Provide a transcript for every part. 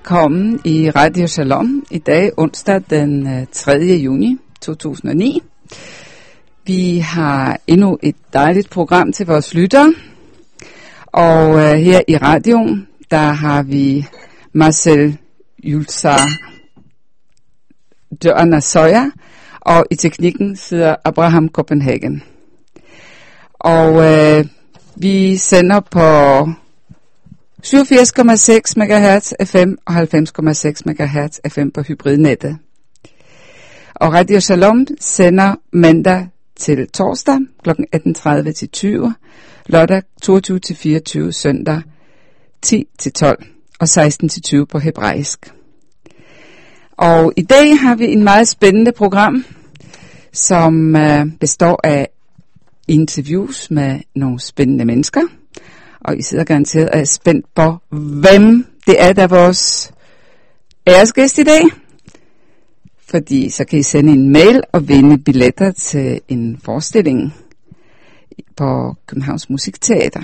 velkommen i Radio Shalom i dag, onsdag den 3. juni 2009. Vi har endnu et dejligt program til vores lyttere, og her i radioen, der har vi Marcel Julsar Dørner Søjer, og i teknikken sidder Abraham Copenhagen. Og vi sender på 87,6 MHz FM og 90,6 MHz FM på hybridnettet. Og Radio Shalom sender mandag til torsdag kl. 18:30 til 20, lørdag 22 til 24, søndag 10 til 12 og 16 til 20 på hebraisk. Og i dag har vi en meget spændende program, som består af interviews med nogle spændende mennesker. Og I sidder garanteret og er spændt på, hvem det er, der er vores æresgæst i dag. Fordi så kan I sende en mail og vinde billetter til en forestilling på Københavns Musikteater.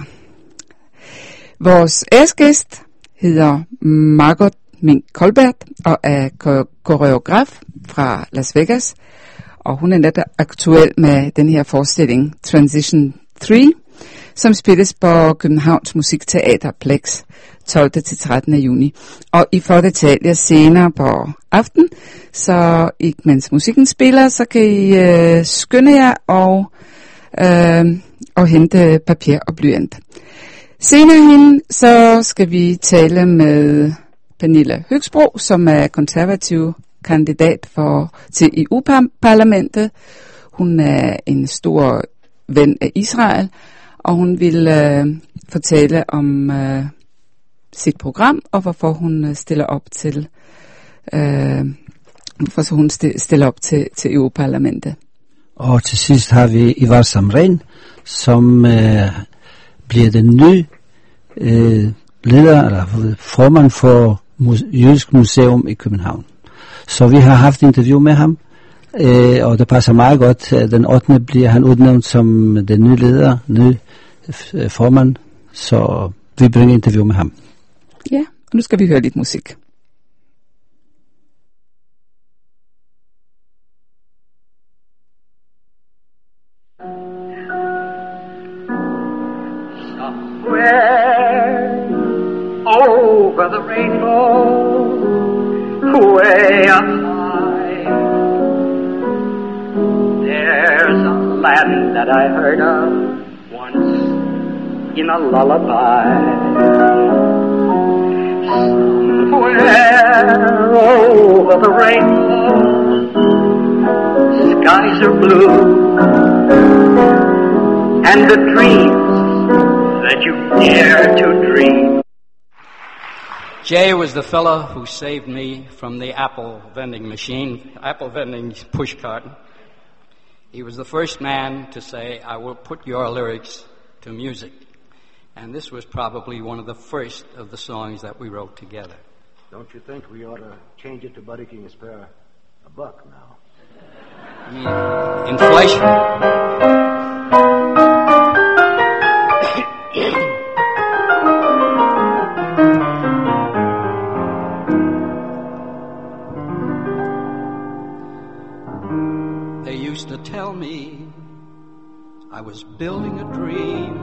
Vores æresgæst hedder Margot Mink Kolbert og er koreograf fra Las Vegas. Og hun er netop aktuel med den her forestilling Transition 3, som spilles på Københavns Musikteater Plex 12. til 13. juni. Og I får detaljer senere på aften, så mens musikken spiller, så kan I skynde jer og hente papir og blyant. Senere hen, så skal vi tale med Pernille Høgsbro, som er konservativ kandidat til EU-parlamentet. Hun er en stor ven af Israel, og hun vil fortælle om sit program, og hvorfor hun stiller op til til EU-parlamentet. Og til sidst har vi Ivar Samren, som bliver den nye leder eller formand for Jødisk Museum i København. Så vi har haft interview med ham, og det passer meget godt. Den 8. bliver han udnævnt som den nye leder, nye formand, så vi bringer interview med ham. Ja, og nu skal vi høre lidt musik. Somewhere over the rainbow, way up high, there's a land that I heard of once in a lullaby. Somewhere over the rainbow, skies are blue, and the dreams that you dare to dream. Jay was the fellow who saved me from the apple vending push cart. He was the first man to say, I will put your lyrics to music. And this was probably one of the first of the songs that we wrote together. Don't you think we ought to change it to Buddy King spare $1 now? I mean, inflation. They used to tell me I was building a dream,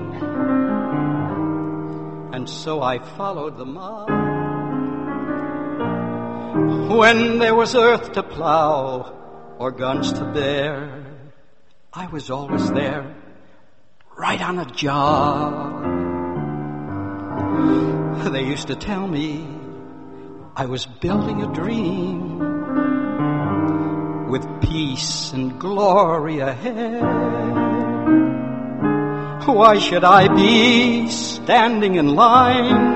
and so I followed them up. When there was earth to plow or guns to bear, I was always there, right on a job. They used to tell me I was building a dream with peace and glory ahead. Why should I be standing in line,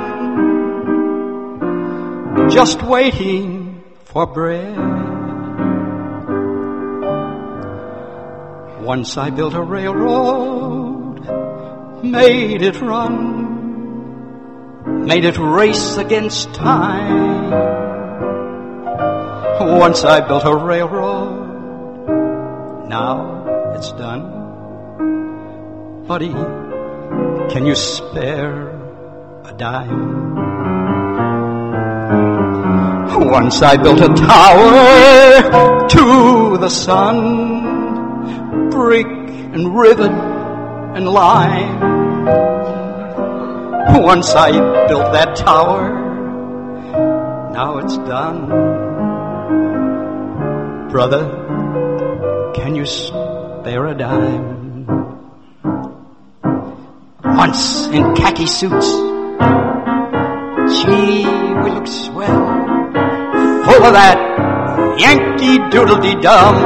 just waiting for bread? Once I built a railroad, made it run, made it race against time. Once I built a railroad, now it's done. Buddy, can you spare a dime? Once I built a tower to the sun, brick and rivet and lime. Once I built that tower, now it's done. Brother, can you spare a dime? Once in khaki suits, gee, we looked swell, full of that Yankee doodle-dee-dum.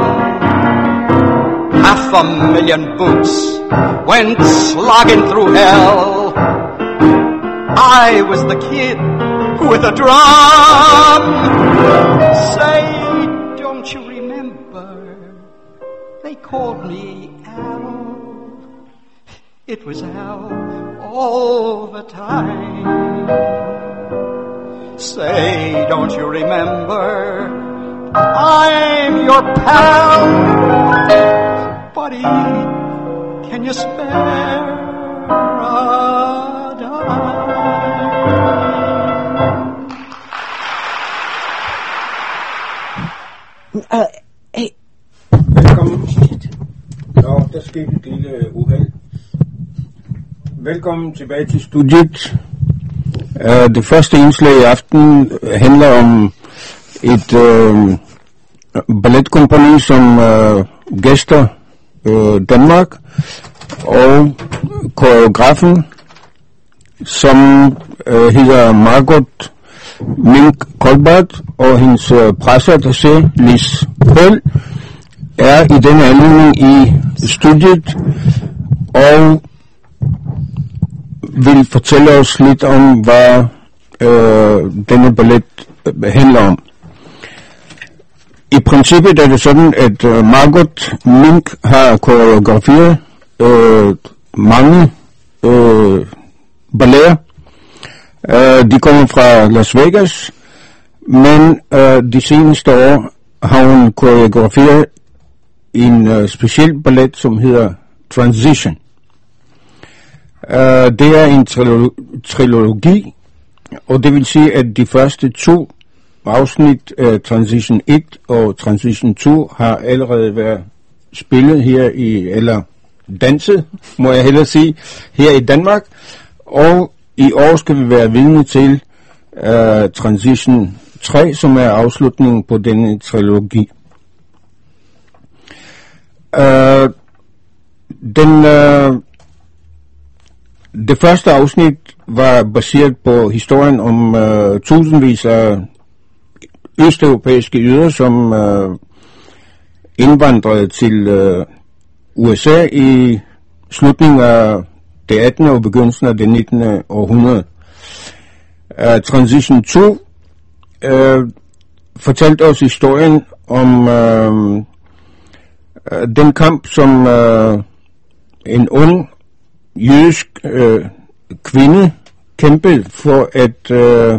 500,000 boots went slogging through hell. I was the kid with a drum. Say, don't you remember? They called me Al. It was Al all the time. Say, don't you remember? I'm your pal. Buddy, can you spare a dime? Hey. Velkommen. Nå, der skete et lille uheld. Velkommen tilbage til studiet. Det første indslag i aften handler om et balletkompagni, som gæster Danmark, og koreografen, som hedder Margot Mink-Kolbert, og hendes presseattaché Lis Paul er i denne anledning i studiet og vil fortælle os lidt om, hvad denne ballet handler om. I princippet er det sådan, at Margot Mink har koreograferet mange balletter. De kommer fra Las Vegas, men de seneste år har hun koreograferet en speciel ballet, som hedder Transition. Det er en trilogi, og det vil sige, at de første 2 afsnit af Transition 1 og Transition 2 har allerede været spillet her i, eller danset, må jeg hellere sige, her i Danmark, og i år skal vi være vidne til Transition 3, som er afslutningen på denne trilogi. Det første afsnit var baseret på historien om tusindvis af østeuropæiske jøder, som indvandrede til USA i slutningen af det 18. og begyndelsen af det 19. århundrede. Transition 2 fortalte os historien om den kamp, som en ung jødisk kvinde kæmpede for at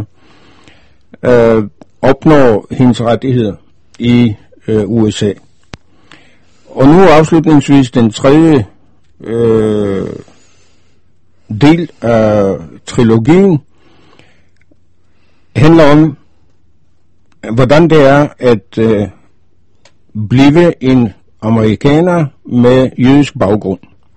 opnå hendes rettigheder i USA. Og nu afslutningsvis den tredje del af trilogien handler om, hvordan det er at blive en amerikaner med jødisk baggrund.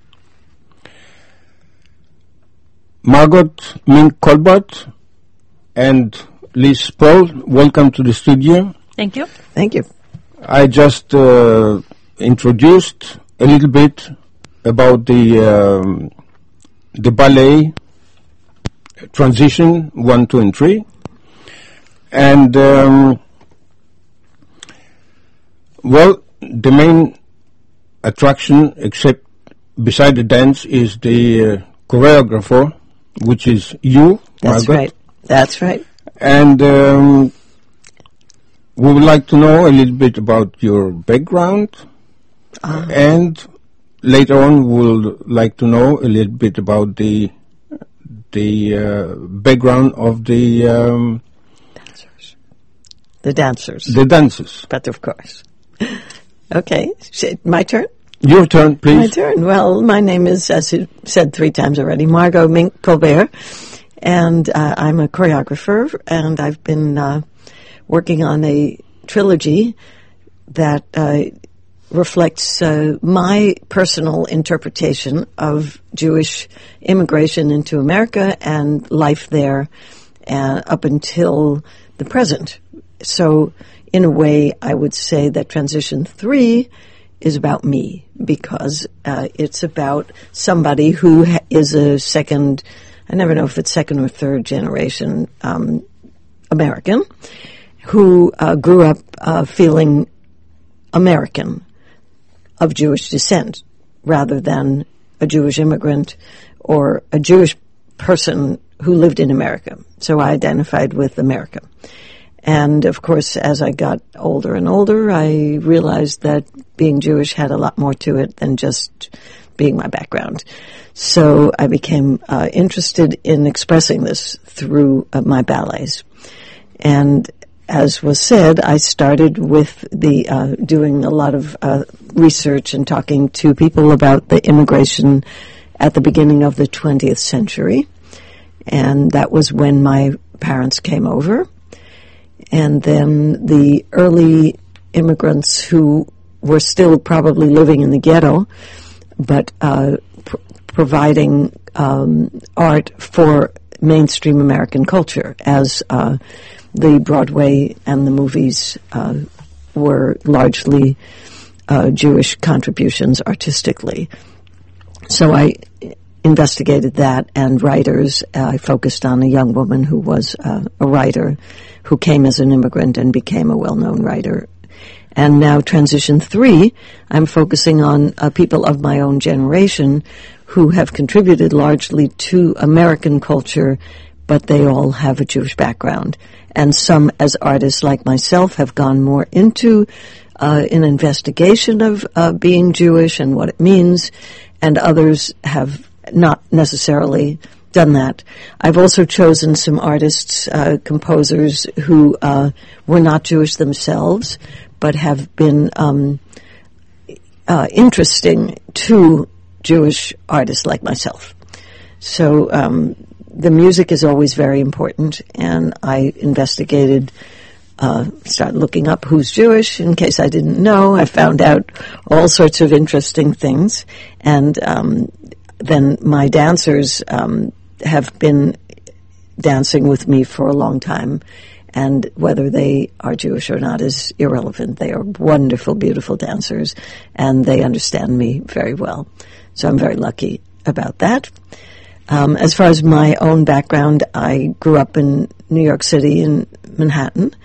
Margot Mink-Kolbert and Lis Paul, welcome to the studio. Thank you. Thank you. I just introduced a little bit about the ballet Transition 1, 2, and 3. And, well, the main attraction, except beside the dance, is the choreographer, which is you, That's Margot. right. That's right. And we would like to know a little bit about your background, and later on we'll like to know a little bit about the background of the Dancers. The dancers. the dancers. But of course. Okay. My turn? Your turn, please. My turn. Well, my name is, as you said 3 times already, Margot Mink-Kolbert. And I'm a choreographer, and I've been working on a trilogy that reflects my personal interpretation of Jewish immigration into America and life there up until the present. So, in a way, I would say that Transition 3 is about me, because it's about somebody who is a second, I never know if it's second or third generation American, who grew up feeling American of Jewish descent rather than a Jewish immigrant or a Jewish person who lived in America. So I identified with America. And, of course, as I got older and older, I realized that being Jewish had a lot more to it than just being my background. So I became interested in expressing this through my ballets. And as was said, I started with the doing a lot of research and talking to people about the immigration at the beginning of the 20th century. And that was when my parents came over. And then the early immigrants who were still probably living in the ghetto, but providing art for mainstream American culture, as the Broadway and the movies were largely Jewish contributions artistically. So I investigated that, and writers. I focused on a young woman who was a writer who came as an immigrant and became a well-known writer. And now Transition 3, I'm focusing on people of my own generation who have contributed largely to American culture, but they all have a Jewish background. And some, as artists like myself, have gone more into an investigation of being Jewish and what it means, and others have not necessarily done that. I've also chosen some artists, composers who were not Jewish themselves, but have been interesting to Jewish artists like myself. So the music is always very important, and I investigated, started looking up who's Jewish in case I didn't know. I found out all sorts of interesting things, and then my dancers have been dancing with me for a long time, and whether they are Jewish or not is irrelevant. They are wonderful, beautiful dancers, and they understand me very well. So I'm very lucky about that. As far as my own background, I grew up in New York City, in Manhattan,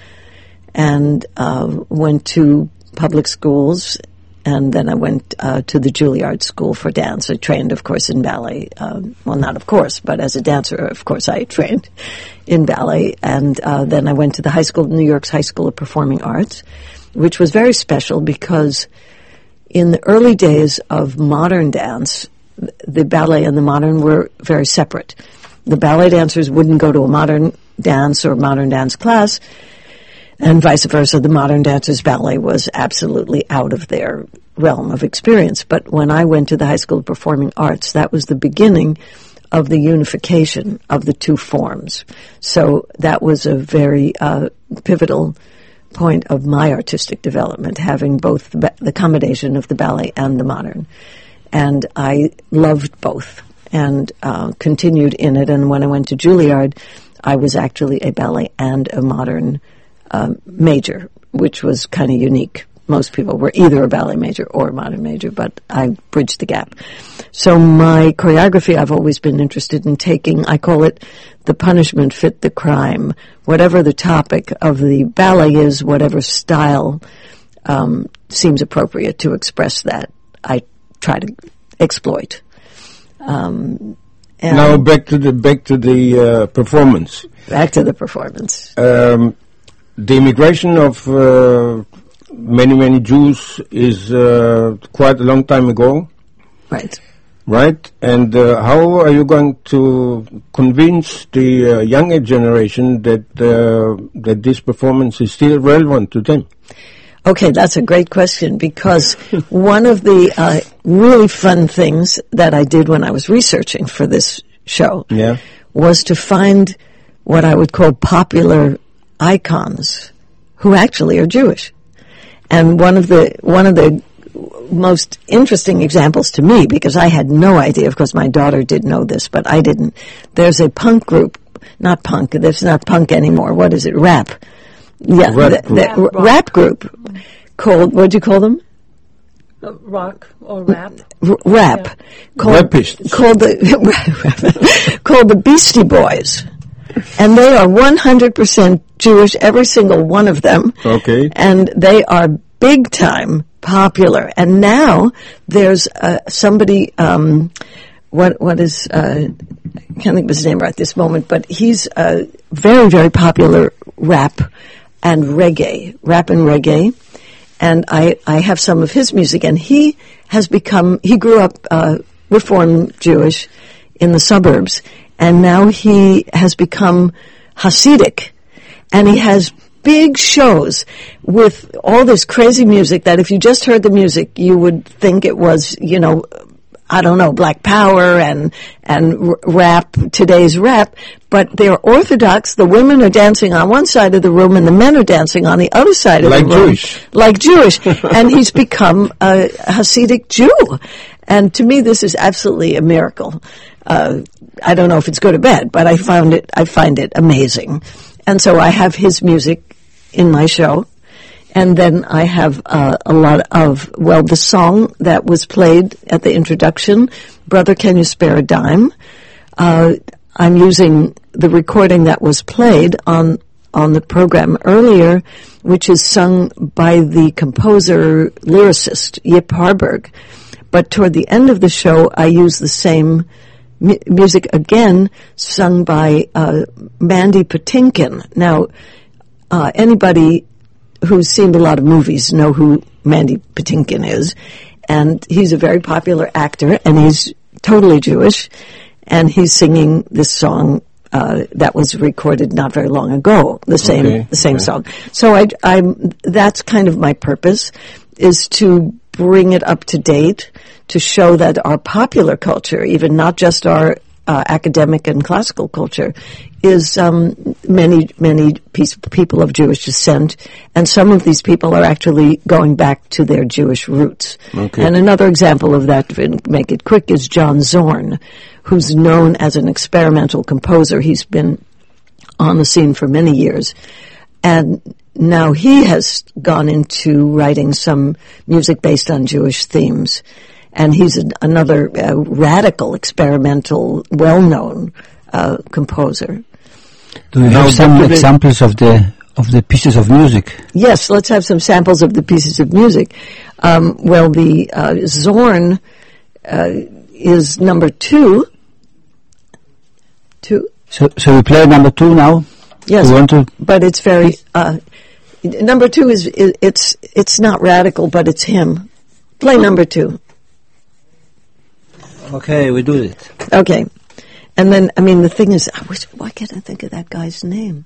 and went to public schools, and then I went to the Juilliard School for Dance. I trained, of course, in ballet. Well, not of course, but as a dancer, of course, I trained in ballet. And then I went to the New York's High School of Performing Arts, which was very special because in the early days of modern dance, the ballet and the modern were very separate. The ballet dancers wouldn't go to a modern dance or modern dance class, and vice versa. The modern dancers' ballet was absolutely out of their realm of experience. But when I went to the High School of Performing Arts, that was the beginning of the unification of the two forms. So that was a very pivotal point of my artistic development, having both the combination of the ballet and the modern. And I loved both and continued in it. And when I went to Juilliard, I was actually a ballet and a modern major, which was kind of unique. Most people were either a ballet major or a modern major, but I bridged the gap. So my choreography, I've always been interested in taking, I call it the punishment fit the crime. Whatever the topic of the ballet is, whatever style seems appropriate to express that, I try to exploit. Now back to the performance. Back to the performance. The immigration of many Jews is quite a long time ago. Right. Right? And how are you going to convince the younger generation that this performance is still relevant to them? Okay, that's a great question, because one of the really fun things that I did when I was researching for this show was to find what I would call popular icons who actually are Jewish. And one of the most interesting examples to me, because I had no idea, of course my daughter did know this, but I didn't. There's a punk group, not punk, it's not punk anymore, what is it, rap? Yeah, rap group called, what'd you call them? Rock or rap? Rap. Yeah. Called the Beastie Boys. And they are 100% Jewish, every single one of them. Okay. And they are big time popular. And now there's somebody, what is, I can't think of his name right this moment, but he's very, very popular rap and reggae. And I have some of his music, and he grew up Reformed Jewish in the suburbs, and now he has become Hasidic, and he has big shows with all this crazy music that if you just heard the music, you would think it was, I don't know, Black Power and rap, today's rap, but they're Orthodox. The women are dancing on one side of the room and the men are dancing on the other side of the room. Like Jewish. And he's become a Hasidic Jew. And to me, this is absolutely a miracle. I don't know if it's good or bad, but I find it amazing. And so I have his music in my show. And then I have a lot of, the song that was played at the introduction, Brother, Can You Spare a Dime? I'm using the recording that was played on the program earlier, which is sung by the composer, lyricist, Yip Harburg. But toward the end of the show, I use the same music again, sung by Mandy Patinkin. Now, anybody who's seen a lot of movies know who Mandy Patinkin is, and he's a very popular actor, and he's totally Jewish, and he's singing this song that was recorded not very long ago, the same song. So that's kind of my purpose, is to bring it up to date, to show that our popular culture, even not just our academic and classical culture, is many people of Jewish descent, and some of these people are actually going back to their Jewish roots. Okay. And another example of that, to make it quick, is John Zorn, who's known as an experimental composer. He's been on the scene for many years, and now he has gone into writing some music based on Jewish themes. And he's another radical, experimental, well-known composer. Do you have some examples of the pieces of music? Yes, let's have some samples of the pieces of music. The Zorn is number 2. So we play number 2 now? Yes, but it's very... number 2 it's not radical, but it's him. Play number 2. Okay, we do it. Okay. And then, the thing is, why can't I think of that guy's name?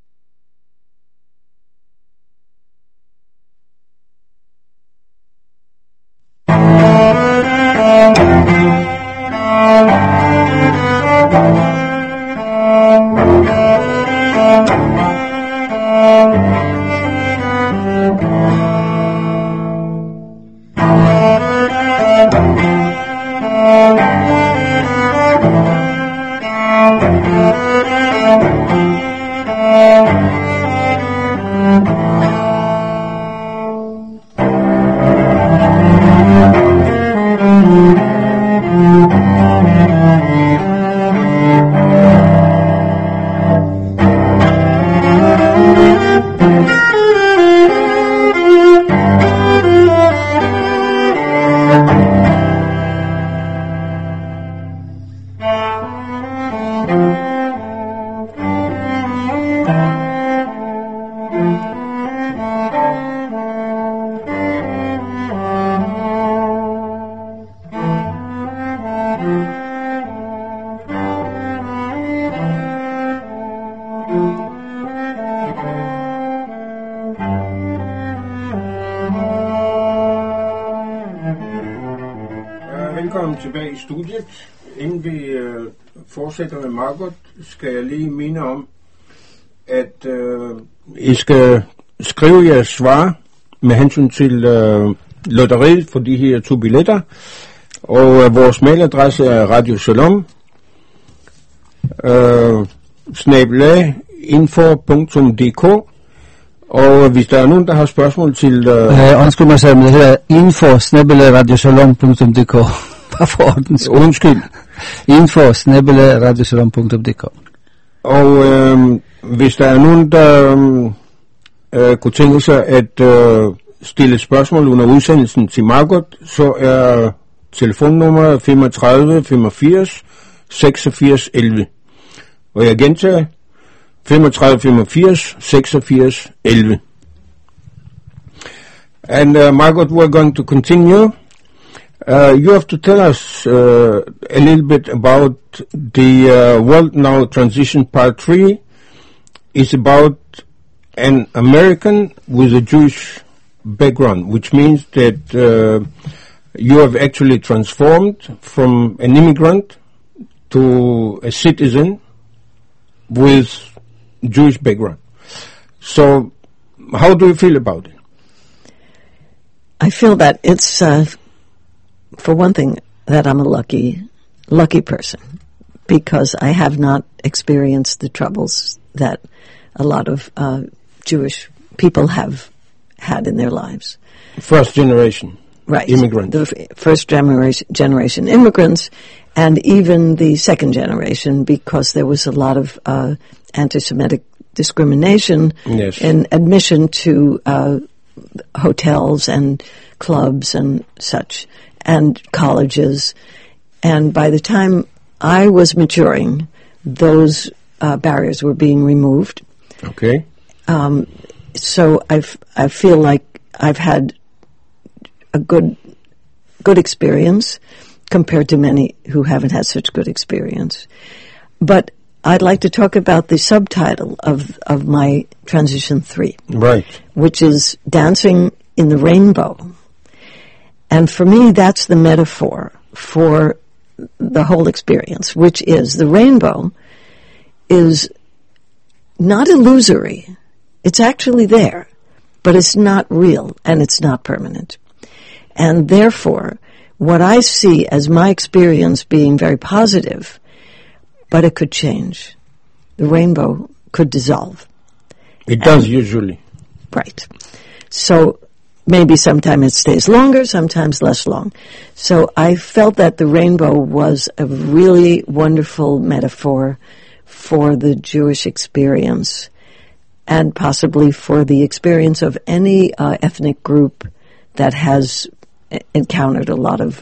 Velkommen tilbage i studiet. Inden vi fortsætter med Margot, skal jeg lige minde om, at I skal skrive jeres svar med hensyn til lotteriet for de her 2 billetter. Og vores mailadresse er radiosalom @info.dk. Og hvis der er nogen, der har spørgsmål til... Undskyld mig, men det hedder info@radiosalom.dk. Bare for ordens. Undskyld. info@radiosalom.dk. Og hvis der er nogen, der kunne tænke sig at stille spørgsmål under udsendelsen til Margot, så er telefonnummer 35 85 86 11. Og jeg gentager 35 85 86 11. And Margot, we're going to continue. You have to tell us a little bit about the World Now Transition Part 3. It's about an American with a Jewish background, which means that you have actually transformed from an immigrant to a citizen with Jewish background. So, how do you feel about it? I feel that it's, for one thing, that I'm a lucky person, because I have not experienced the troubles that a lot of Jewish people have had in their lives. First generation. Right. Immigrants. The first generation immigrants, and even the second generation, because there was a lot of anti-Semitic discrimination in admission to hotels and clubs and such, and colleges. And by the time I was maturing, those barriers were being removed. Okay. So I feel like I've had a good experience compared to many who haven't had such good experience. But I'd like to talk about the subtitle of my Transition 3. Right. Which is Dancing in the Rainbow. And for me, that's the metaphor for the whole experience, which is the rainbow is not illusory. It's actually there, but it's not real and it's not permanent. And therefore, what I see as my experience being very positive, but it could change. The rainbow could dissolve. It does usually. Right. So maybe sometimes it stays longer, sometimes less long. So I felt that the rainbow was a really wonderful metaphor for the Jewish experience, and possibly for the experience of any ethnic group that has encountered a lot of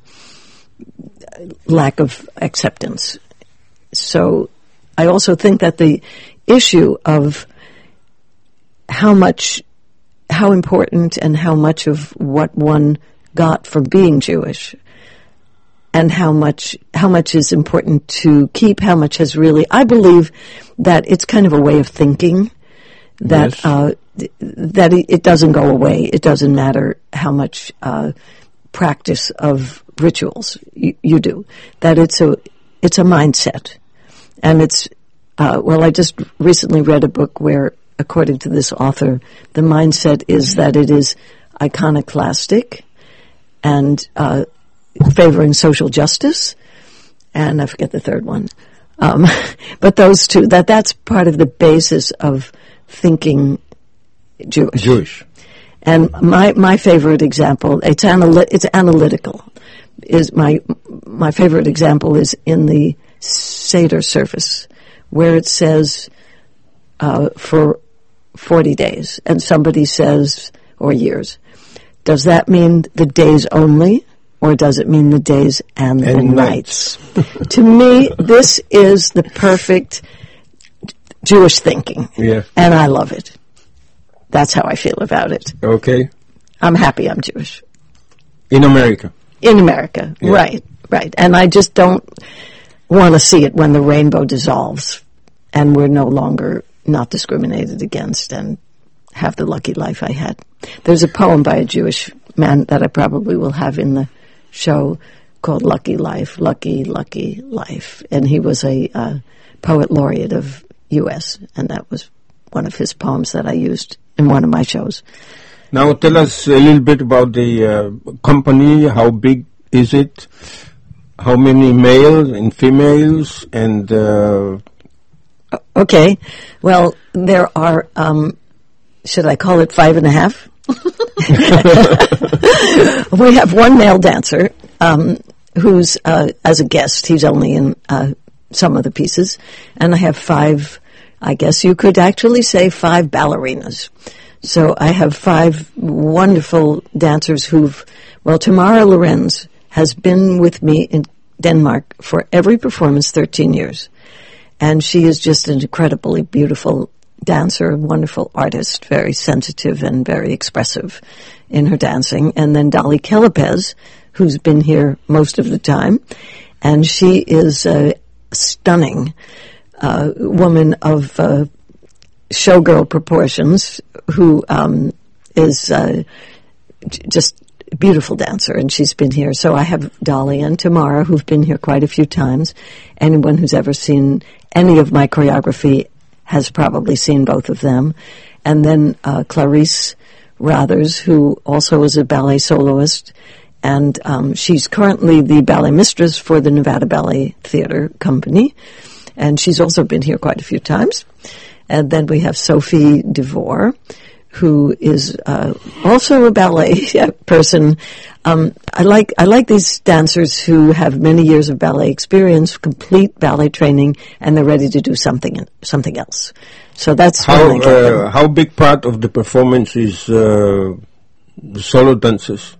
lack of acceptance. So I also think that the issue of how important and how much of what one got from being Jewish, and how much is important to keep, how much has really, I believe that it's kind of a way of thinking that that it doesn't go away. It doesn't matter how much practice of rituals you do. That it's a mindset, and it's I just recently read a book where, according to this author, the mindset is that it is iconoclastic and favoring social justice, and I forget the third one. But those two, that's part of the basis of thinking Jewish. And my favorite example, it's analytical. Is my favorite example is in the Seder service, where it says for 40 days, and somebody says, or years. Does that mean the days only, or does it mean the days and the nights? To me, this is the perfect Jewish thinking. Yeah. And I love it. That's how I feel about it. Okay. I'm happy I'm Jewish. In America. In America, yeah. Right. And I just don't want to see it when the rainbow dissolves and we're no longer not discriminated against and have the lucky life I had. There's a poem by a Jewish man that I probably will have in the show called Lucky Life, Lucky, Lucky Life. And he was a poet laureate of U.S., and that was one of his poems that I used in one of my shows. Now tell us a little bit about the company. How big is it? How many males and females? And okay, well, there are, should I call it 5.5? We have one male dancer who's as a guest. He's only in some of the pieces. And I have 5, I guess you could actually say 5 ballerinas. So I have 5 wonderful dancers Tamara Lorenz has been with me in Denmark for every performance 13 years. And she is just an incredibly beautiful dancer, a wonderful artist, very sensitive and very expressive in her dancing. And then Dolly Kellepez, who's been here most of the time. And she is a stunning woman of showgirl proportions who is just a beautiful dancer, and she's been here. So I have Dolly and Tamara, who've been here quite a few times. Anyone who's ever seen any of my choreography has probably seen both of them. And then Clarice Rathers, who also is a ballet soloist, and she's currently the ballet mistress for the Nevada Ballet Theater Company, and she's also been here quite a few times. And then we have Sophie DeVore, who is also a ballet person. I like these dancers who have many years of ballet experience, complete ballet training, and they're ready to do something else. So that's how big part of the performance is the solo dancers?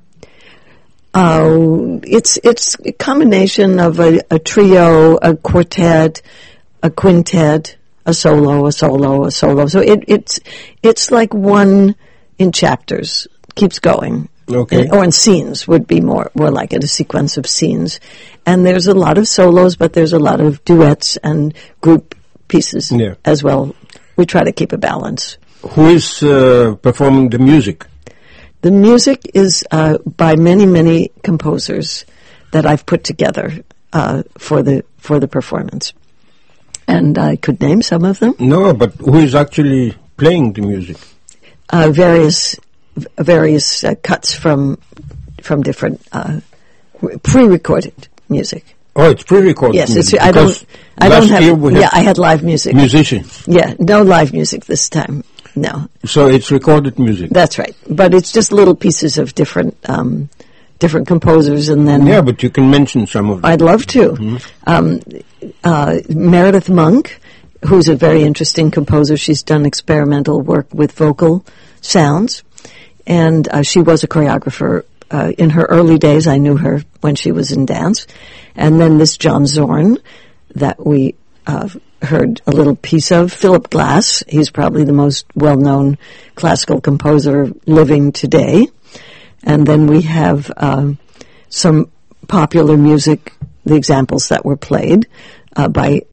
It's a combination of a trio, a quartet, a quintet, a solo. So it's like one in chapters, keeps going. Okay. Or in scenes would be more like it, a sequence of scenes. And there's a lot of solos, but there's a lot of duets and group pieces as well. We try to keep a balance. Who is performing the music? The music is by many composers that I've put together for the performance. And I could name some of them. No, but who is actually playing the music? Various cuts from different pre-recorded music. Oh, it's pre-recorded. Yes, music. I don't have. Yeah, I had live music. Musicians. Yeah, no live music this time. No. So it's recorded music. That's right, but it's just little pieces of different composers, and then. Yeah, but you can mention some of them. I'd love to. Mm-hmm. Meredith Monk, who's a very interesting composer. She's done experimental work with vocal sounds, and she was a choreographer in her early days. I knew her when she was in dance. And then this John Zorn that we heard a little piece of, Philip Glass. He's probably the most well-known classical composer living today. And then we have some popular music, the examples that were played by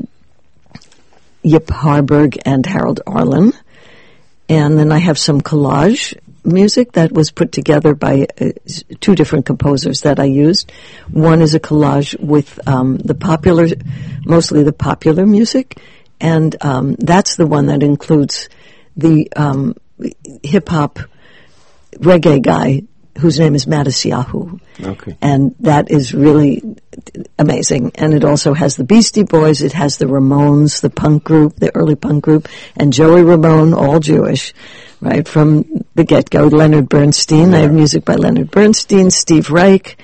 Yip Harburg and Harold Arlen. And then I have some collage music that was put together by 2 different composers that I used. One is a collage with mostly the popular music, and that's the one that includes the hip-hop reggae guy whose name is Matisyahu. Okay. And that is really amazing. And it also has the Beastie Boys, it has the Ramones, the punk group, the early punk group, and Joey Ramone, all Jewish, right, from the get-go. Leonard Bernstein, I have music by Leonard Bernstein, Steve Reich,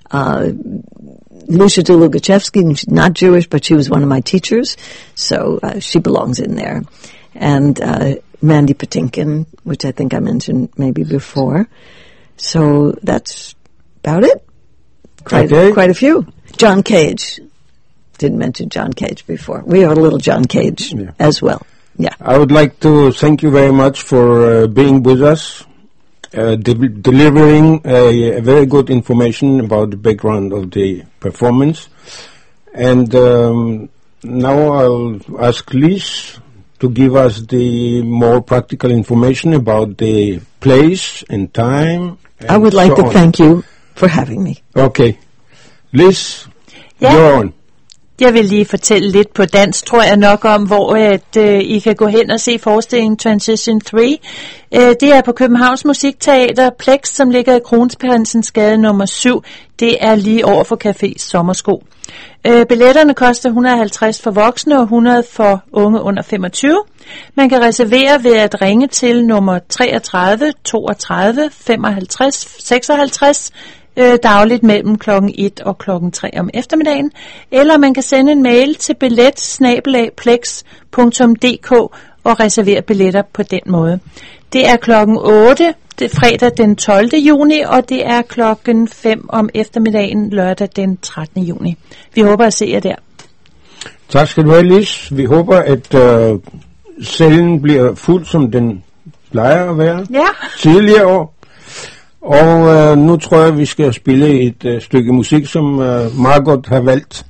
Lucia Dlugachevsky, she's not Jewish, but she was one of my teachers, so she belongs in there. And Mandy Patinkin, which I think I mentioned maybe before. So that's about it. Quite a few. John Cage. Didn't mention John Cage before. We have a little John Cage as well. Yeah. I would like to thank you very much for being with us, delivering a very good information about the background of the performance. And now I'll ask Liz to give us the more practical information about the place and time. And I would like to thank you for having me. Okay. Liz, you're on. Jeg vil lige fortælle lidt på dansk, tror jeg nok om, hvor I kan gå hen og se forestillingen Transition 3. Det er på Københavns Musikteater Plex, som ligger i Kronprinsensgade nummer 7. Det er lige over for Café Sommersko. Billetterne koster 150 for voksne og 100 for unge under 25. Man kan reservere ved at ringe til nummer 33 32 55 56 dagligt mellem klokken 1 og klokken 3 om eftermiddagen, eller man kan sende en mail til billet@plex.dk og reservere billetter på den måde. Det er klokken 8, det er fredag den 12. juni, og det er klokken 5 om eftermiddagen lørdag den 13. juni. Vi håber at se jer der. Tak skal du have, Lis. Vi håber, at cellen bliver fuld, som den plejer at være tidligere år. Og nu tror jeg, vi skal spille et stykke musik, som Margot har valgt.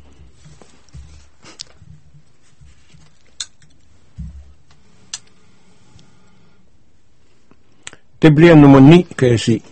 Det bliver nummer 9, kan jeg sige.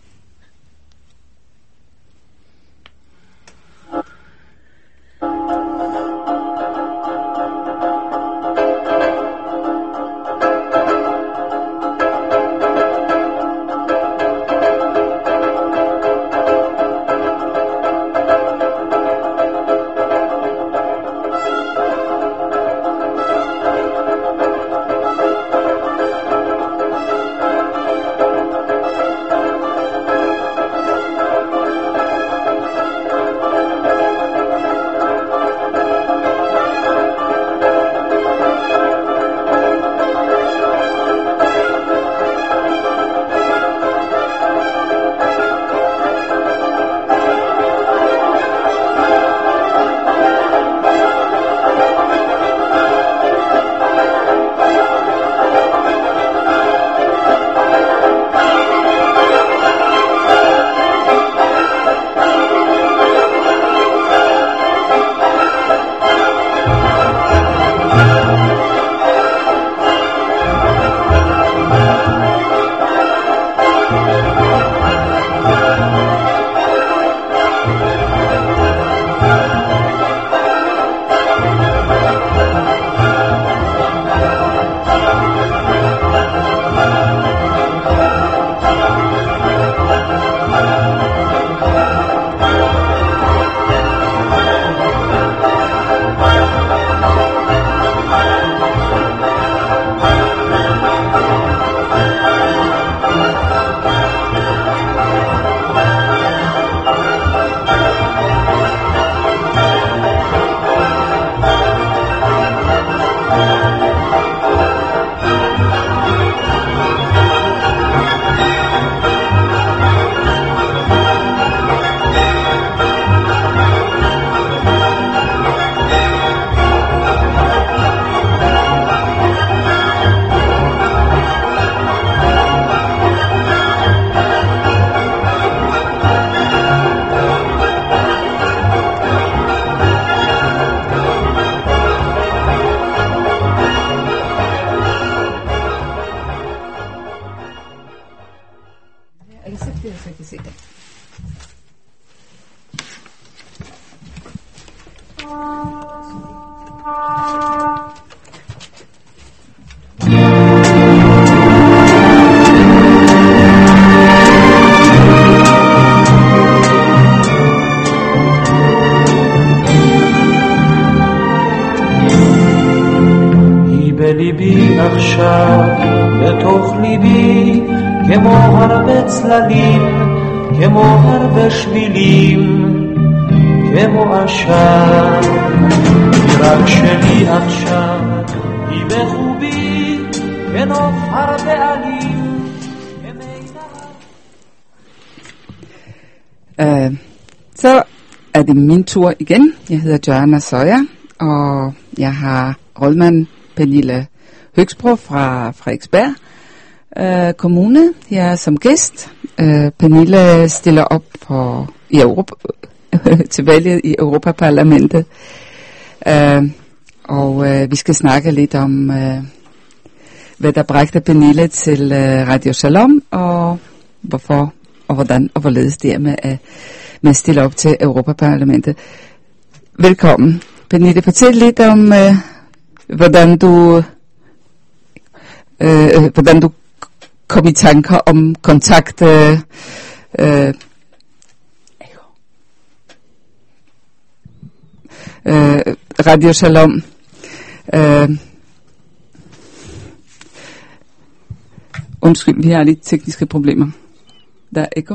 בליבי עכשיו, בתוך ליבי, כמו הרבה צללים, כמו הרבה שבילים, כמו עשן, היא רק שלי עכשיו, היא בחובי, כנוף הרבה עלים, Så er det min tur igen. Jeg hedder Joanna Søjer, og jeg har rådmand Pernille Høgsbro fra Frederiksberg Kommune her som gæst. Pernille stiller op i Europa, til valget i Europaparlamentet, og vi skal snakke lidt om, hvad der bragte Pernille til Radio Shalom, og hvorfor og hvordan og hvorledes det er med at stille op til Europaparlamentet. Velkommen. Pernille, fortæl lidt om, hvordan du kom i tanker om kontakt Radio Shalom. Undskyld, vi har lidt tekniske problemer. Der er ekko.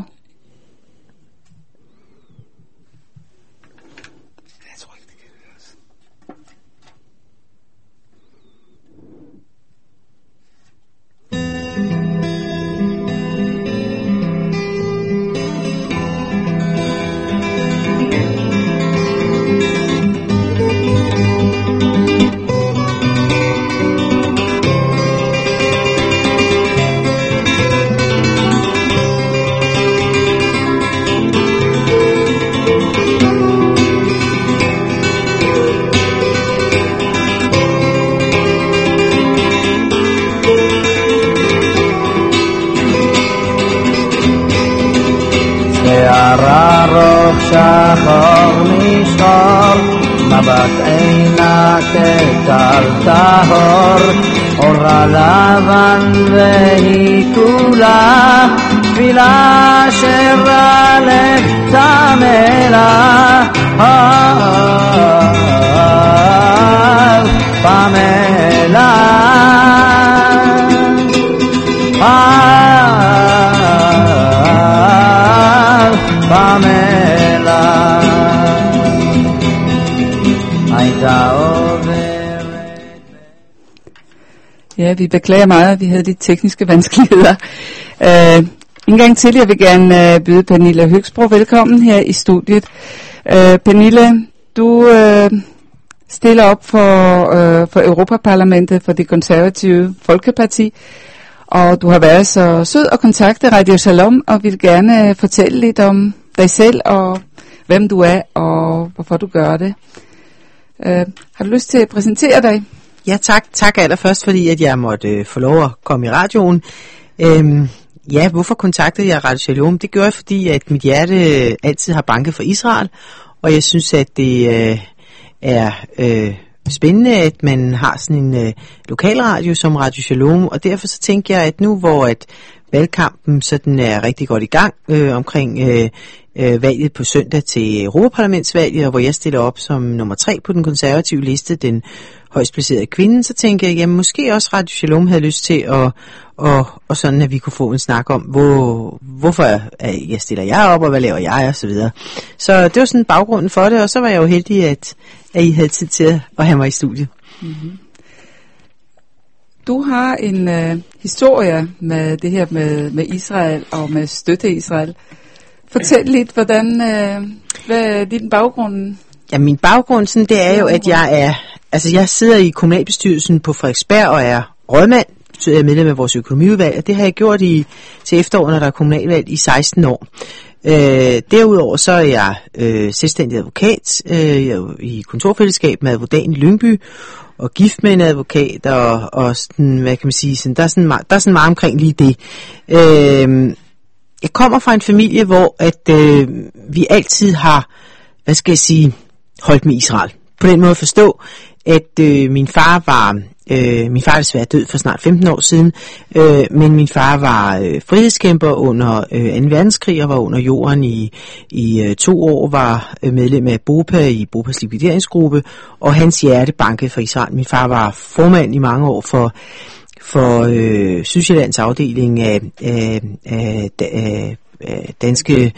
שחור משחור, מבט עינה כטל טהור, אורה לבן והיא כולה תפילה שהלב צמא לה, פמלה Pamela הייתה עוברת. Ja, vi beklager meget, at vi havde lidt tekniske vanskeligheder. En gang til, jeg vil gerne byde Pernille Høgsbro velkommen her i studiet. Pernille, du stiller op for Europaparlamentet for det konservative Folkeparti, og du har været så sød at kontakte Radio Shalom, og vil gerne fortælle lidt om dig selv, og hvem du er, og hvorfor du gør det. Har du lyst til at præsentere dig? Ja, tak. Tak allerførst, fordi at jeg måtte få lov at komme i radioen. Ja, hvorfor kontaktede jeg Radio Shalom? Det gjorde jeg, fordi at mit hjerte altid har banket for Israel, og jeg synes, at det er spændende, at man har sådan en lokalradio som Radio Shalom, og derfor så tænkte jeg, at nu hvor at valgkampen sådan er rigtig godt i gang omkring valget på søndag til Europaparlamentsvalget, og hvor jeg stiller op som nummer 3 på den konservative liste, den højst placerede kvinde, så tænker jeg, jamen måske også Radio Shalom havde lyst til og sådan, at vi kunne få en snak om, hvorfor jeg stiller jeg op, og hvad laver jeg, og så videre. Så det var sådan baggrunden for det, og så var jeg jo heldig, at I havde tid til at have mig i studiet. Mm-hmm. Du har en historie med det her med Israel og med støtte Israel. Fortæl lidt, hvad er din baggrund? Ja, min baggrund sådan, det er jo, at jeg sidder i kommunalbestyrelsen på Frederiksberg og er rådmand, betyder jeg er medlem af vores økonomiudvalg, og det har jeg gjort til efteråret, når der er kommunalvalg i 16 år. Derudover så er jeg selvstændig advokat, jeg er i kontorfællesskab med advokaten i Lyngby, og gift med en advokat, og sådan, hvad kan man sige, sådan, der er sådan meget omkring lige det. Jeg kommer fra en familie, hvor at vi altid har, holdt med Israel. På den måde at forstå, at min far er desværre død for snart 15 år siden, men min far var frihedskæmper under 2. verdenskrig og var under jorden i 2 år, var medlem af BOPA i BOPAs likvideringsgruppe, og hans hjerte bankede for Israel. Min far var formand i mange år for Sydsjællands afdeling af danske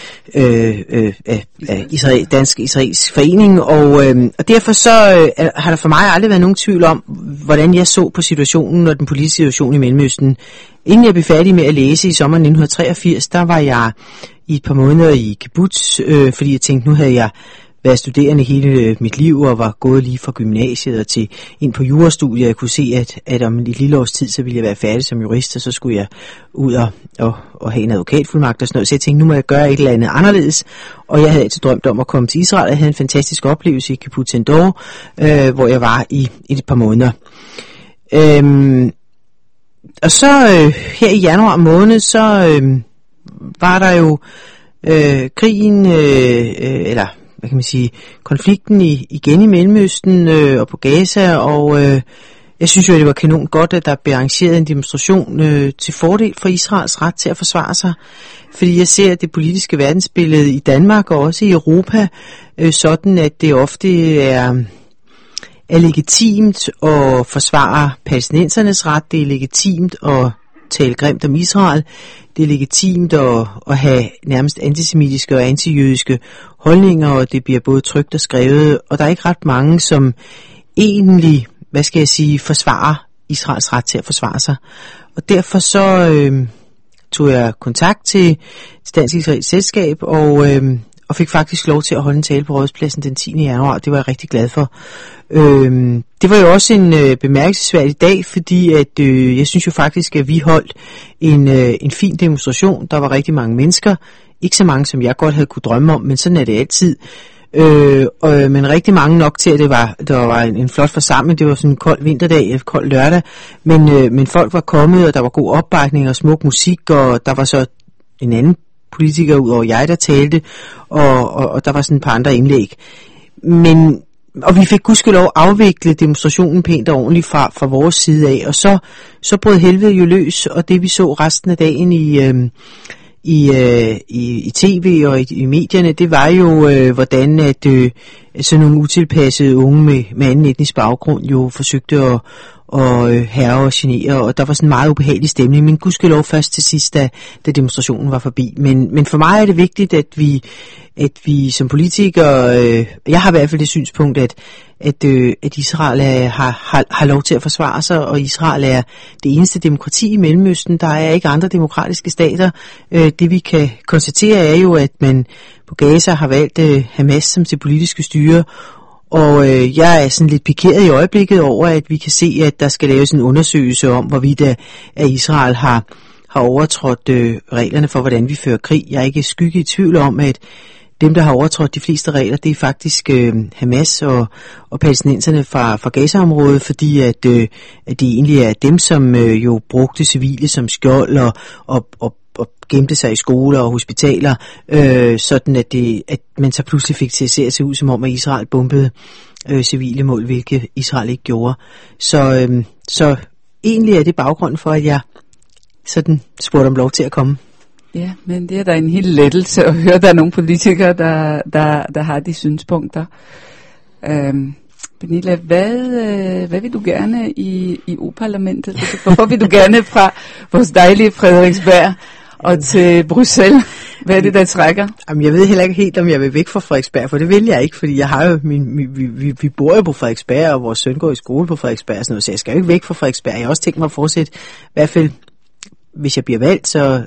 Dansk-Israelsk Forening, og derfor så har der for mig aldrig været nogen tvivl om, hvordan jeg så på situationen og den politiske situation i Mellemøsten. Inden jeg blev færdig med at læse i sommeren 1983, der var jeg i et par måneder i kibbutz, fordi jeg tænkte, nu havde jeg været studerende hele mit liv og var gået lige fra gymnasiet og til ind på jurastudiet. Jeg kunne se, at om et lille års tid, så ville jeg være færdig som jurist, og så skulle jeg ud og have en advokatfuldmagt og sådan noget. Så jeg tænkte, nu må jeg gøre et eller andet anderledes. Og jeg havde altid drømt om at komme til Israel. Jeg havde en fantastisk oplevelse i Kibbutz Endor, hvor jeg var i et par måneder. Og så her i januar måned, så var der jo krigen, eller hvad kan man sige, konflikten igen i Mellemøsten og på Gaza, og jeg synes jo, at det var kanon godt, at der blev arrangeret en demonstration til fordel for Israels ret til at forsvare sig. Fordi jeg ser det politiske verdensbillede i Danmark og også i Europa sådan, at det ofte er legitimt at forsvare palæstinensernes ret. Det er legitimt at tale grimt om Israel. Det er legitimt at have nærmest antisemitiske og antijødiske holdninger, og det bliver både trykt og skrevet. Og der er ikke ret mange, som egentlig, forsvarer Israels ret til at forsvare sig. Og derfor så tog jeg kontakt til Dansk Israelsk Selskab og fik faktisk lov til at holde en tale på Rådhuspladsen den 10. januar. Det var jeg rigtig glad for. Det var jo også en bemærkelsesværdig dag, fordi at jeg synes jo faktisk, at vi holdt en fin demonstration. Der var rigtig mange mennesker. Ikke så mange, som jeg godt havde kunne drømme om, men sådan er det altid. Men rigtig mange nok til, at der var en flot forsamling. Det var sådan en kold vinterdag, en kold lørdag, men folk var kommet, og der var god opbakning og smuk musik, og der var så en anden politiker ud over jeg, der talte, og der var sådan et par andre indlæg. Og vi fik gudskelov afviklet demonstrationen pænt og ordentligt fra vores side af, og så brød helvede jo løs, og det vi så resten af dagen i tv og i medierne, det var jo hvordan at sådan nogle utilpassede unge med anden etnisk baggrund jo forsøgte at herre og genere, og der var sådan en meget ubehagelig stemning, men gudskelov først til sidst, da demonstrationen var forbi. Men for mig er det vigtigt, at vi som politikere, jeg har i hvert fald det synspunkt, at Israel har lov til at forsvare sig, og Israel er det eneste demokrati i Mellemøsten. Der er ikke andre demokratiske stater. Det vi kan konstatere er jo, at man på Gaza har valgt Hamas som det politiske styre, og jeg er sådan lidt pikeret i øjeblikket over, at vi kan se, at der skal laves en undersøgelse om, hvorvidt at Israel har overtrådt reglerne for, hvordan vi fører krig. Jeg er ikke skygge i tvivl om, at dem, der har overtrådt de fleste regler, det er faktisk Hamas og palæstinenserne fra Gaza-området, fordi at det egentlig er dem, som jo brugte civile som skjold og gemte sig i skoler og hospitaler, sådan at man så pludselig fik til at se ud som om, at Israel bombede civile mål, hvilket Israel ikke gjorde. Så egentlig er det baggrunden for, at jeg sådan spurgte om lov til at komme. Ja, men det er da en helt lettelse at høre, at der er nogle politikere, der har de synspunkter. Pernille, hvad vil du gerne i EU-parlamentet? Hvorfor vil du gerne fra vores dejlige Frederiksberg og til Bruxelles? Hvad er det, der trækker? Jamen, jeg ved heller ikke helt, om jeg vil væk fra Frederiksberg, for det vil jeg ikke, fordi jeg har jo vi bor jo på Frederiksberg, og vores søn går i skole på Frederiksberg og sådan noget, så jeg skal jo ikke væk fra Frederiksberg. Jeg har også tænkt mig at fortsætte, i hvert fald, hvis jeg bliver valgt, så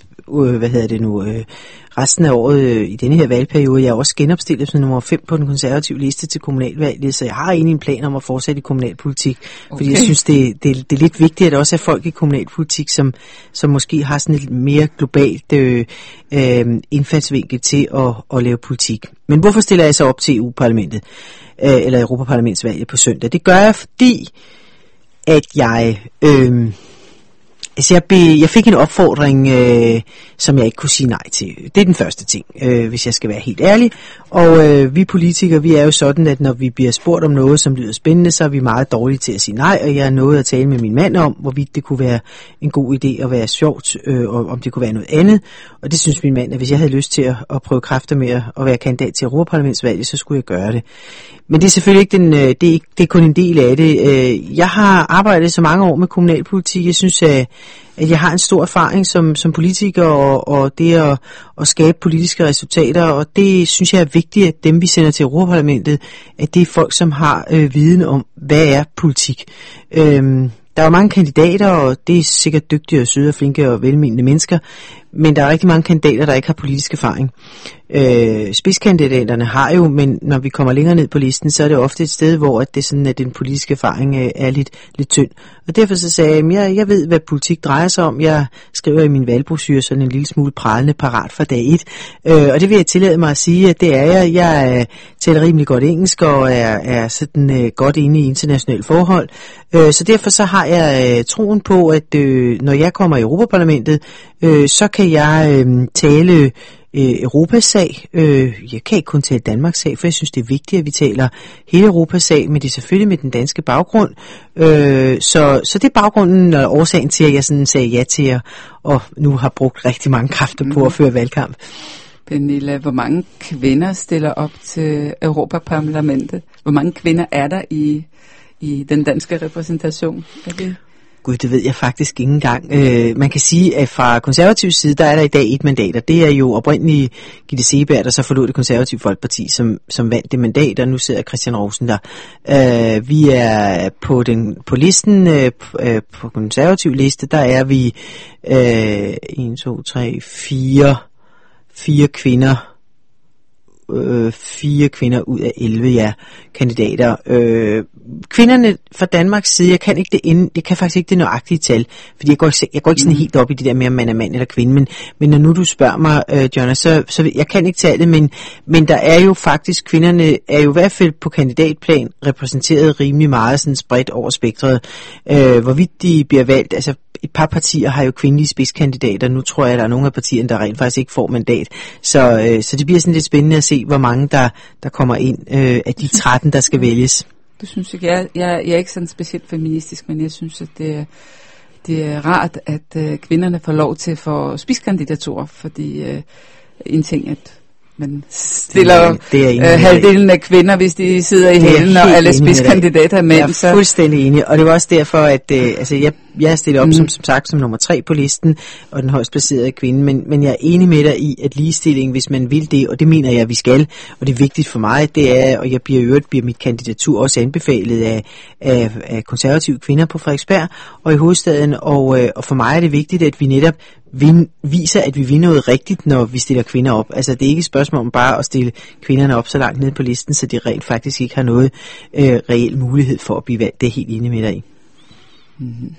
resten af året i denne her valgperiode. Jeg er også genopstillet som nummer 5 på den konservative liste til kommunalvalget, så jeg har egentlig en plan om at fortsætte i kommunalpolitik, fordi jeg synes, det er lidt vigtigt, at der også er folk i kommunalpolitik, som måske har sådan et mere globalt indfaldsvinkel til at lave politik. Men hvorfor stiller jeg så op til EU-parlamentet, eller Europaparlamentsvalget på søndag? Det gør jeg, fordi at jeg jeg fik en opfordring, som jeg ikke kunne sige nej til. Det er den første ting, hvis jeg skal være helt ærlig. Og vi politikere, vi er jo sådan, at når vi bliver spurgt om noget, som lyder spændende, så er vi meget dårlige til at sige nej. Og jeg er nået at tale med min mand om, hvorvidt det kunne være en god idé at være sjovt, og om det kunne være noget andet. Og det synes min mand, at hvis jeg havde lyst til at prøve kræfter med at være kandidat til Europaparlamentsvalget, så skulle jeg gøre det. Men det er selvfølgelig ikke det er kun en del af det. Jeg har arbejdet så mange år med kommunalpolitik. Jeg synes, at jeg har en stor erfaring som politiker, og det at skabe politiske resultater, og det synes jeg er vigtigt, at dem vi sender til Europaparlamentet, at det er folk, som har viden om, hvad er politik. Der er jo mange kandidater, og det er sikkert dygtige og søde og flinke og velmenende mennesker, men der er rigtig mange kandidater, der ikke har politisk erfaring. Spidskandidaterne har jo, men når vi kommer længere ned på listen, så er det ofte et sted, hvor det er sådan, at den politiske erfaring er lidt tynd. Og derfor så sagde jeg ved, hvad politik drejer sig om. Jeg skriver i min valgbrochure sådan en lille smule pralende parat fra dag 1. Og det vil jeg tillade mig at sige, at det er jeg. Jeg taler rimelig godt engelsk og er sådan godt inde i internationale forhold. Så derfor så har jeg troen på, at når jeg kommer i Europaparlamentet, så kan jeg tale Europas sag. Jeg kan ikke kun tale Danmarks sag, for jeg synes, det er vigtigt, at vi taler hele Europas sag, men det er selvfølgelig med den danske baggrund. Så det er baggrunden og årsagen til, at jeg sådan sagde ja til jer, og nu har brugt rigtig mange kræfter på at føre valgkamp. Pernilla, hvor mange kvinder stiller op til Europaparlamentet? Hvor mange kvinder er der i den danske repræsentation? Gud, det ved jeg faktisk ikke engang. Man kan sige, at fra konservativ side, der er der i dag 1 mandat, og det er jo oprindeligt Gitte Seeberg, der så forlod det konservative folkeparti, som vandt det mandat, og nu sidder Christian Rosen der. Vi er på listen, på konservativ liste, der er vi 1, 2, 3, 4 kvinder. 4 kvinder ud af 11 kandidater. Kvinderne fra Danmarks side, jeg kan faktisk ikke det nøjagtige tal, fordi jeg går ikke sådan helt op i det der med, om man er mand eller kvinde, men når nu du spørger mig, Jonna, så jeg kan ikke tallet, men der er jo faktisk, kvinderne er jo i hvert fald på kandidatplan repræsenteret rimelig meget sådan spredt over spektret. Hvorvidt de bliver valgt, altså et par partier har jo kvindelige spidskandidater. Nu tror jeg, at der er nogle af partierne, der rent faktisk ikke får mandat. Så det bliver sådan lidt spændende at se, hvor mange der kommer ind af de 13, der skal vælges. Det synes jeg er ikke sådan specielt feministisk, men jeg synes, at det er rart, at kvinderne får lov til at få spidskandidaturer, fordi en ting, at man stiller halvdelen af kvinder, hvis de sidder i hælen, og alle spidskandidater er mænd. Jeg er fuldstændig enig, og det var også derfor, at jeg er stillet op som sagt som nummer 3 på listen, og den højst placerede kvinde, men jeg er enig med dig i, at ligestilling, hvis man vil det, og det mener jeg, at vi skal, og det er vigtigt for mig, det er, og jeg bliver mit kandidatur også anbefalet af konservative kvinder på Frederiksberg og i hovedstaden, og for mig er det vigtigt, at vi netop viser, at vi vil noget rigtigt, når vi stiller kvinder op. Altså det er ikke et spørgsmål om bare at stille kvinderne op så langt ned på listen, så de rent faktisk ikke har noget reel mulighed for at blive valgt. Det er helt enig med dig i. Mm-hmm.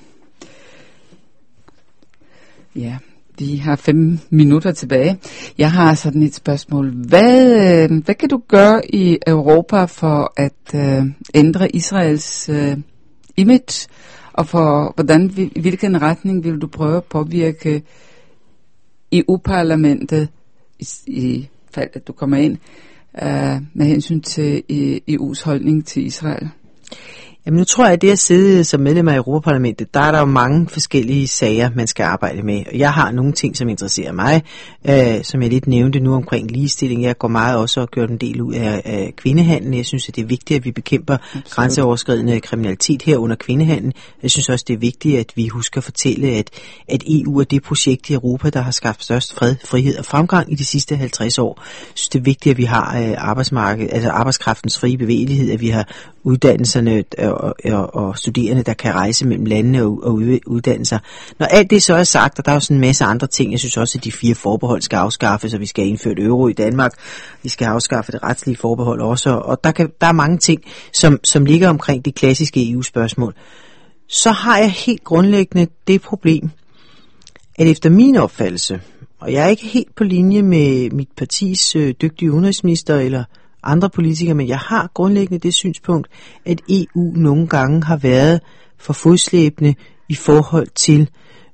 Ja, vi har 5 minutter tilbage. Jeg har sådan et spørgsmål. Hvad kan du gøre i Europa for at ændre Israels image, og for hvilken retning vil du prøve at påvirke EU-parlamentet, i fald at du kommer ind, med hensyn til EU's holdning til Israel? Jamen nu tror jeg, at det at sidde som medlem af Europaparlamentet, der er der jo mange forskellige sager, man skal arbejde med. Jeg har nogle ting, som interesserer mig, som jeg lidt nævnte nu omkring ligestilling. Jeg går meget også og gør en del ud af kvindehandel. Jeg synes, at det er vigtigt, at vi bekæmper grænseoverskridende kriminalitet her under kvindehandel. Jeg synes også, det er vigtigt, at vi husker at fortælle, at EU er det projekt i Europa, der har skabt størst fred, frihed og fremgang i de sidste 50 år. Jeg synes, det er vigtigt, at vi har arbejdskraftens frie bevægelighed, at vi har uddannelserne og studerende, der kan rejse mellem landene og uddanne sig. Når alt det så er sagt, og der er jo sådan en masse andre ting, jeg synes også, at de 4 forbehold skal afskaffes, og vi skal indføre et euro i Danmark, vi skal afskaffe det retslige forbehold også, og der er mange ting, som ligger omkring de klassiske EU-spørgsmål. Så har jeg helt grundlæggende det problem, at efter min opfattelse, og jeg er ikke helt på linje med mit partis dygtige udenrigsminister eller andre politikere, men jeg har grundlæggende det synspunkt, at EU nogle gange har været for fodslæbende i forhold til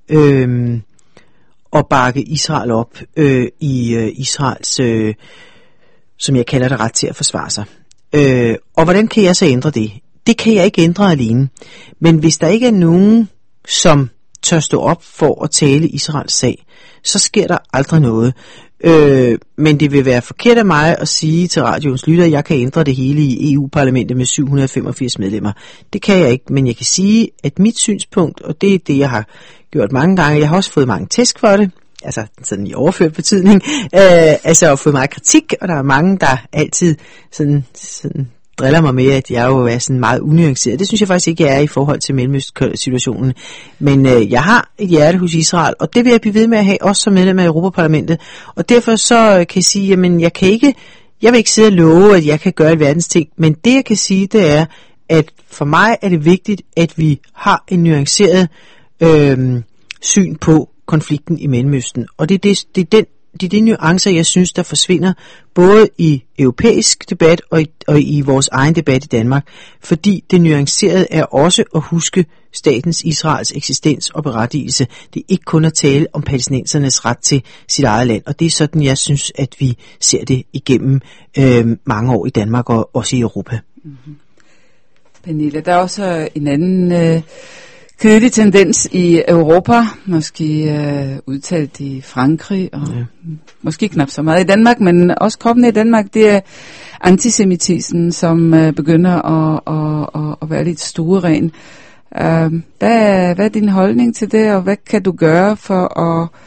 at bakke Israel op i Israels, som jeg kalder det, ret til at forsvare sig. Og hvordan kan jeg så ændre det? Det kan jeg ikke ændre alene. Men hvis der ikke er nogen, som tør stå op for at tale Israels sag, så sker der aldrig noget. Men det vil være forkert af mig at sige til radioens lytter, at jeg kan ændre det hele i EU-parlamentet med 785 medlemmer. Det kan jeg ikke, men jeg kan sige, at mit synspunkt, og det er det, jeg har gjort mange gange, jeg har også fået mange tæsk for det, altså sådan i overført betydning, altså fået meget kritik, og der er mange, der altid sådan driller mig med, at jeg jo er sådan meget unuanceret. Det synes jeg faktisk ikke, jeg er i forhold til Mellemøst-situationen. Men jeg har et hjerte hos Israel, og det vil jeg blive ved med at have, også som medlem af Europaparlamentet. Og derfor så kan jeg sige, jamen jeg vil ikke sidde og love, at jeg kan gøre alverdens ting, men det jeg kan sige, det er, at for mig er det vigtigt, at vi har en nuanceret syn på konflikten i Mellemøsten. Og det er de nuancer, jeg synes, der forsvinder både i europæisk debat og i vores egen debat i Danmark. Fordi det nuancerede er også at huske statens Israels eksistens og berettigelse. Det er ikke kun at tale om palæstinensernes ret til sit eget land. Og det er sådan, jeg synes, at vi ser det igennem mange år i Danmark og også i Europa. Mm-hmm. Pernille, der er også en anden kedelig tendens i Europa, måske udtalt i Frankrig, og måske knap så meget i Danmark, men også kommende i Danmark, det er antisemitismen, som begynder at være lidt stueren. Hvad er din holdning til det, og hvad kan du gøre for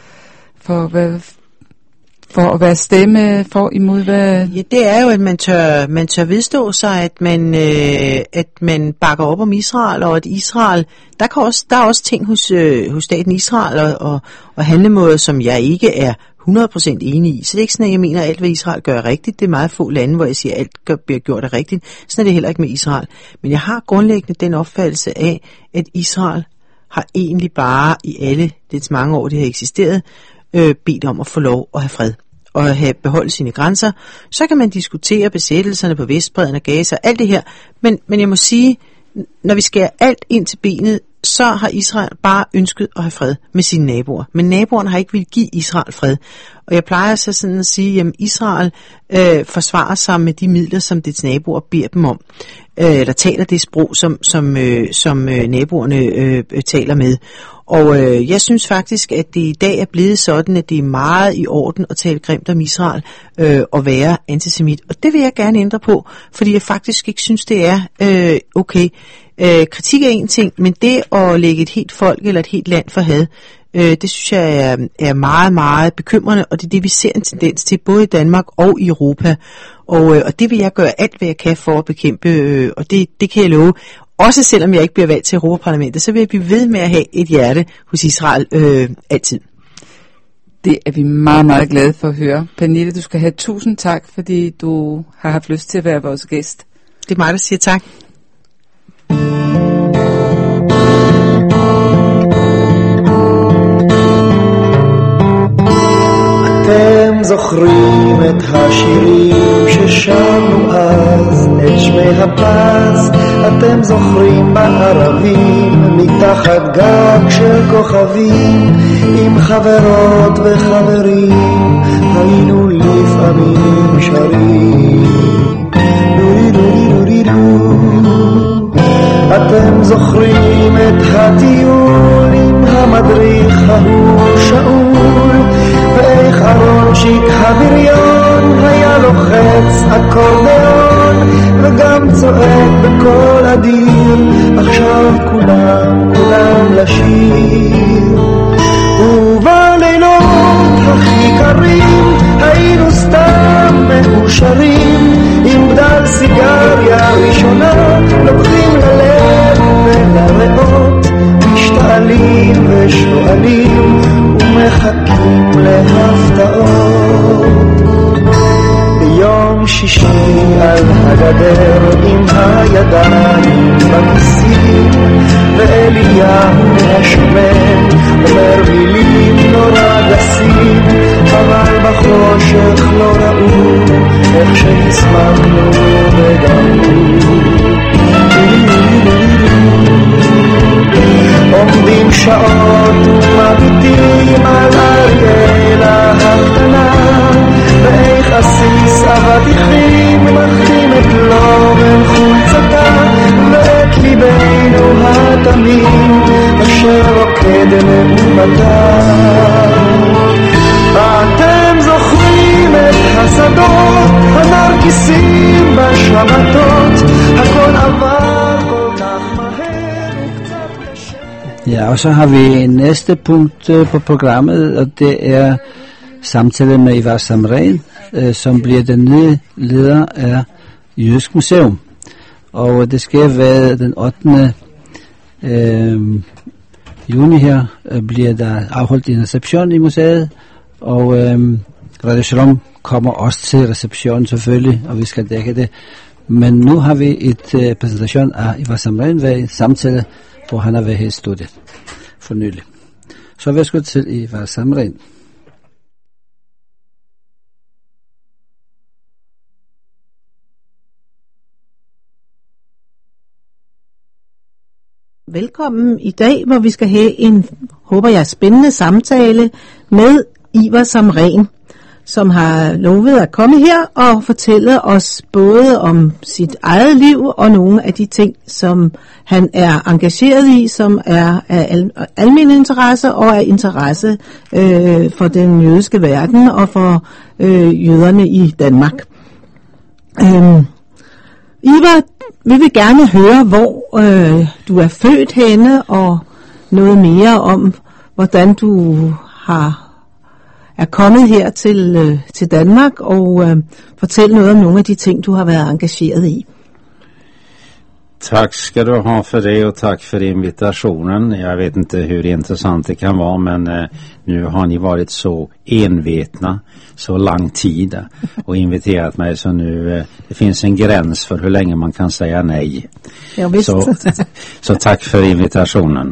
at være stemme for imod hvad? Ja, det er jo, at man tør vedstå sig, at man bakker op om Israel, og at Israel, der er også ting hos staten Israel og handlemåder, som jeg ikke er 100% enig i. Så det er ikke sådan, at jeg mener, at alt hvad Israel gør rigtigt. Det er meget få lande, hvor jeg siger, at alt bliver gjort det rigtigt. Sådan er det heller ikke med Israel. Men jeg har grundlæggende den opfattelse af, at Israel har egentlig bare i alle dets mange år, det har eksisteret, bedt om at få lov at have fred og have beholdt sine grænser. Så kan man diskutere besættelserne på Vestbredden og Gaza og alt det her. Men jeg må sige, når vi skærer alt ind til benet, så har Israel bare ønsket at have fred med sine naboer. Men naboerne har ikke ville give Israel fred. Og jeg plejer så sådan at sige, at Israel forsvarer sig med de midler, som dets naboer beder dem om. Eller taler det sprog, som naboerne taler med. Og jeg synes faktisk, at det i dag er blevet sådan, at det er meget i orden at tale grimt om Israel og være antisemit. Og det vil jeg gerne ændre på, fordi jeg faktisk ikke synes, det er okay. Kritik er en ting, men det at lægge et helt folk eller et helt land for had, det synes jeg er meget, meget bekymrende, og det er det, vi ser en tendens til, både i Danmark og i Europa. Og det vil jeg gøre alt, hvad jeg kan for at bekæmpe, og det kan jeg love. Også selvom jeg ikke bliver valgt til Europaparlamentet, så vil jeg blive ved med at have et hjerte hos Israel altid. Det er vi meget, meget glade for at høre. Pernille, du skal have 1000 tak, fordi du har haft lyst til at være vores gæst. Det er mig, der siger tak. אתם זוכרים את השירים ששרנו אז, את שמי הפז, אתם זוכרים בערבים, מתחת גג של כוכבים, עם חברות וחברים, היינו לפעמים שרים. דורי דורי דורי דו. אתם זוכרים את הטיול עם המדריך ההוא שאול, ואיך ארונצ'יק הבריון היה לוחץ אקורדיון וגם צועק בקול אדיר, עכשיו כולם לשיר. ובלילות הכי קרים היינו סתם מאושרים, עם בדל סיגריה ראשונה לוקחים ללב ולריאות, משתעלים ושואלים ומחכים להפתעות. ביום שישי על הגדר עם הידיים בכיסים, ואליהו השמן אומר מילים נורא גסים, אבל בחושך לא ראו איך שהסמקנו וגמרו. עומדים שעות ומביטים על אריאלה הקטנה, ואיך עסיס אבטיחים מחים את לובן חולצתה, ואת ליבנו התמים אשר רוקד מאומתה. אתם זוכרים את השדות, הנרקיסים בשבתות, הכל עבר כל כך מהר וקצת קשה. Ja, og så har vi næste punkt på programmet, og det er samtale med Ivar Samren, som bliver den nye leder af Jødisk Museum. Og det skal være den 8. juni her, bliver der afholdt en reception i museet, og Radio Shalom kommer også til receptionen selvfølgelig, og vi skal dække det. Men nu har vi et præsentation af Ivar Samren ved en samtale, hvor han har været her i studiet. For nylig. Så værsgo til Ivar Samren. Velkommen i dag, hvor vi skal have en, håber jeg, spændende samtale med Ivar Samren, som har lovet at komme her og fortælle os både om sit eget liv og nogle af de ting, som han er engageret i, som er af almen interesse og af interesse for den jødiske verden og for jøderne i Danmark. Ivar, vi vil gerne høre, hvor du er født henne, og noget mere om, hvordan du er kommet her til Danmark, og fortælle noget om nogle af de ting, du har været engageret i. Tack ska du ha för det och tack för invitationen. Jag vet inte hur intressant det kan vara, men nu har ni varit så envetna så lång tid och inviterat mig, så nu det finns en gräns för hur länge man kan säga nej. Ja, visst. Så tack för invitationen.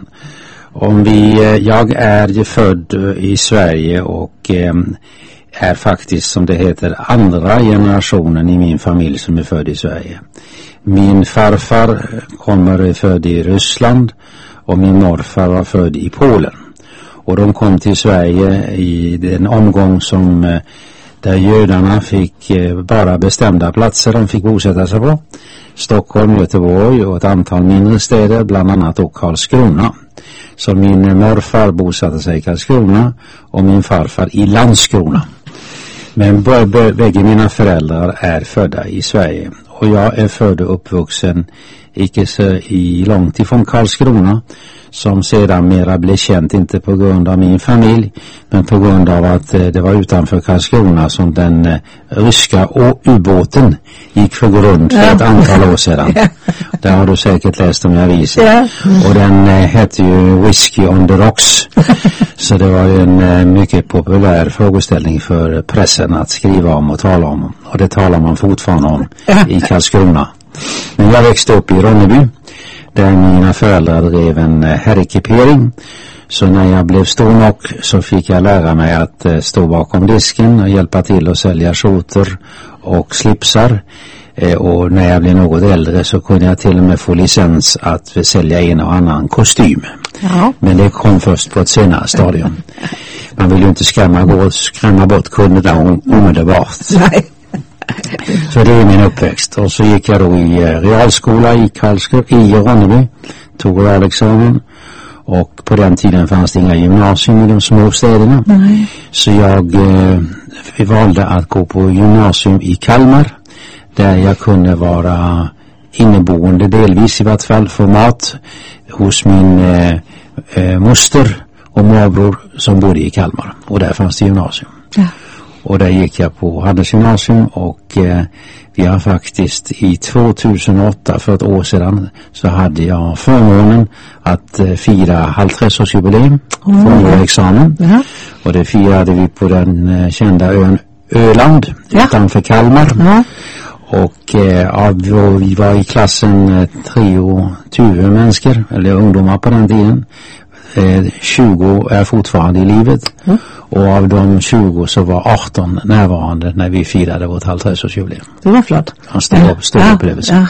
Jag är ju född i Sverige och är faktiskt, som det heter, andra generationen i min familj som är född i Sverige. Min farfar kommer född i Ryssland och min morfar var född i Polen. Och de kom till Sverige i den omgång som där judarna fick bara bestämda platser de fick bosätta sig på. Stockholm, Göteborg och ett antal mindre städer, bland annat då Karlskrona. Så min morfar bosatte sig i Karlskrona och min farfar i Landskrona. Men bägge mina föräldrar är födda i Sverige. Och jag är född och uppvuxen icke så långt ifrån Karlskrona, som sedan mera blev känt inte på grund av min familj, men på grund av att det var utanför Karlskrona som den ryska ubåten gick för grund för ett antal år sedan. Det har du säkert läst om jag visar. Och den hette ju Whiskey on the Rocks. Så det var ju en mycket populär frågeställning för pressen att skriva om och tala om. Och det talar man fortfarande om i Karlskrona. Men jag växte upp i Ronneby, där mina föräldrar drev en herrekipering. Så när jag blev stor nog så fick jag lära mig att stå bakom disken och hjälpa till att sälja skjortor och slipsar. Och när jag blev något äldre så kunde jag till och med få licens att sälja en och annan kostym. Ja. Men det kom först på ett senare stadium. Man vill ju inte skrämma bort kunderna omedelbart. Nej. Så det är min uppväxt. Och så gick jag då i realskola i Ronneby, tog realexamen. Och på den tiden fanns det inga gymnasium i de små städerna. Nej. Så jag valde att gå på gymnasium i Kalmar, där jag kunde vara inneboende delvis i vart fall för mat hos min moster och morbror som bodde i Kalmar. Och där fanns det gymnasium. Ja. Och där gick jag på handelsgymnasium och vi har faktiskt i 2008, för ett år sedan, så hade jag förmånen att fira halvtredsårsjubileum från vår examen. Ja. Och det firade vi på den kända ön Öland utanför Kalmar. Ja. Och vi var i klassen 20 människor, eller ungdomar på den tiden. 20 är fortfarande i livet. Och av de 20 så var 18 närvarande när vi firade vårt halvtredsårsjubileum. Det var flott. En stor upplevelse. Ja.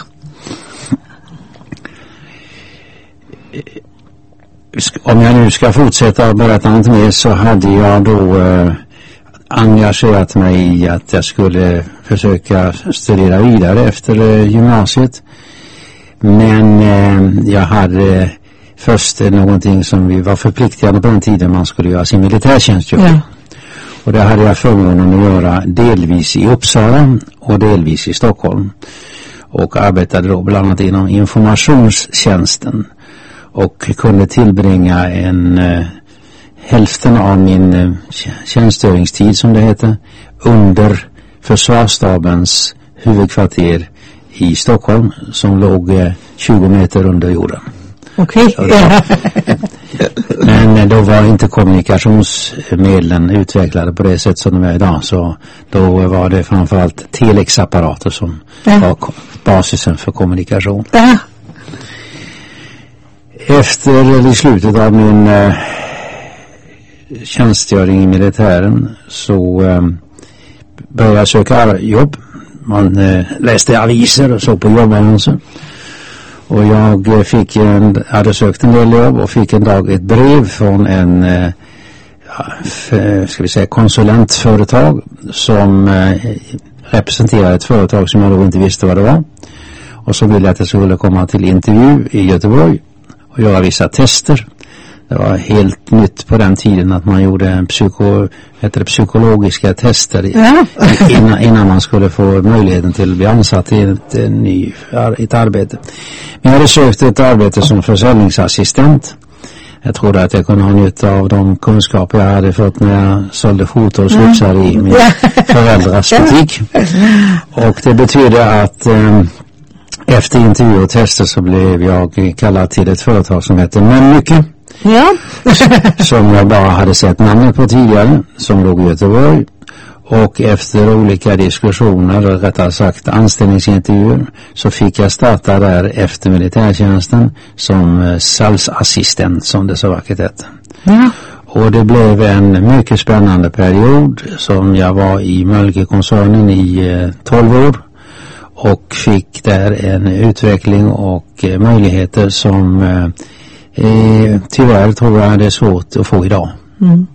Om jag nu ska fortsätta berätta något mer, så hade jag då engagerat mig i att jag skulle försöka studera vidare efter gymnasiet. Men jag hade först någonting som vi var förpliktigade på den tiden, man skulle göra sin militärtjänstgöring. Ja. Och det hade jag förmånen att göra delvis i Uppsala och delvis i Stockholm. Och arbetade då bland annat inom informationstjänsten. Och kunde tillbringa hälften av min tjänstgöringstid, som det heter, under försvarsstabens huvudkvarter i Stockholm, som låg 20 meter under jorden. Okej. Men då var inte kommunikationsmedlen utvecklade på det sätt som de är idag, så då var det framförallt telexapparater som var basisen för kommunikation. Efter slutet av min tjänstgöring i militären så började jag söka jobb. Man läste aviser och så på jobbannonser. Och jag hade sökt en del jobb och fick en dag ett brev från en konsulentföretag som representerar ett företag som jag då inte visste vad det var. Och så ville jag att jag skulle komma till intervju i Göteborg och göra vissa tester. Det var helt nytt på den tiden att man gjorde psykologiska tester innan man skulle få möjligheten till att bli ansatt i ett arbete. Men jag hade sökt ett arbete som försäljningsassistent. Jag trodde att jag kunde ha nytta av de kunskaper jag hade fått när jag sålde skjortor och slipsar i min föräldrars butik. Och det betyder att efter intervju och tester så blev jag kallad till ett företag som heter Mölnlycke. Ja. Som jag bara hade sett namnet på tidigare, som låg i Göteborg. Och efter olika diskussioner, eller rättare sagt anställningsintervjuer, så fick jag starta där efter militärtjänsten som salsassistent, som det så vackert hette. Ja. Och det blev en mycket spännande period som jag var i Mölnlycke-koncernen i 12 år. Och fick där en utveckling och möjligheter som tyvärr tror jag det är svårt att få idag. Mm.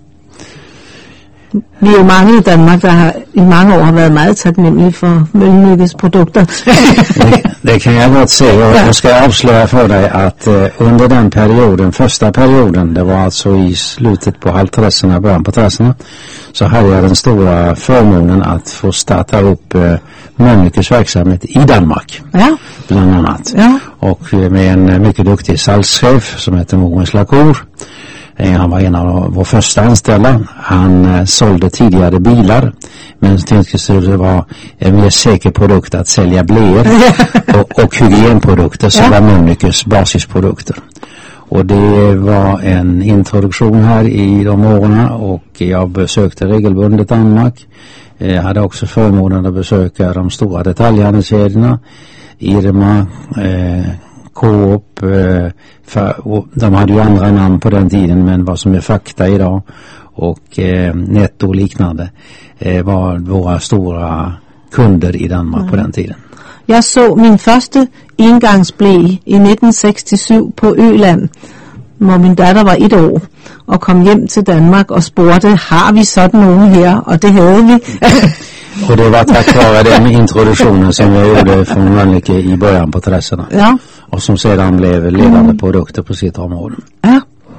Vi er jo mange i Danmark, der i mange år har været meget taknemmelige for Mölnlyckes produkter. det kan jag gott säga. Jag ska avslöja för dig att under den perioden, första perioden, det var alltså i slutet på halvtresserna, början på 30-tallet, så hade jag den stora förmånen att få starta upp Mölnlyckes verksamhet i Danmark. Ja. Bland annat. Ja. Och med en mycket duktig salschef som heter Mogens Lacour. Han var en av vår första anställda. Han sålde tidigare bilar, men tyckte att det var en mer säker produkt att sälja bleer och hygienprodukter som var Mölnlyckes basisprodukter. Och det var en introduktion här i de åren, och jag besökte regelbundet Danmark. Jag hade också förmånen att besöka de stora detaljhandelskedjorna, Irma, Coop, de hade ju andra namn på den tiden, men vad som är Fakta idag och Netto och liknande var våra stora kunder i Danmark på den tiden. Jag såg min första engangsblæ i 1967 på Öland, hvor min datter var 1 år, og kom hjem til Danmark og spurgte, har vi sådan nogen her? Og det havde vi. Och det var tack vare den introduktionen som jag gjorde från Mölnlycke i början på 30-tallet. Ja. Och som sedan blev ledande produkter på sitt område. Ja.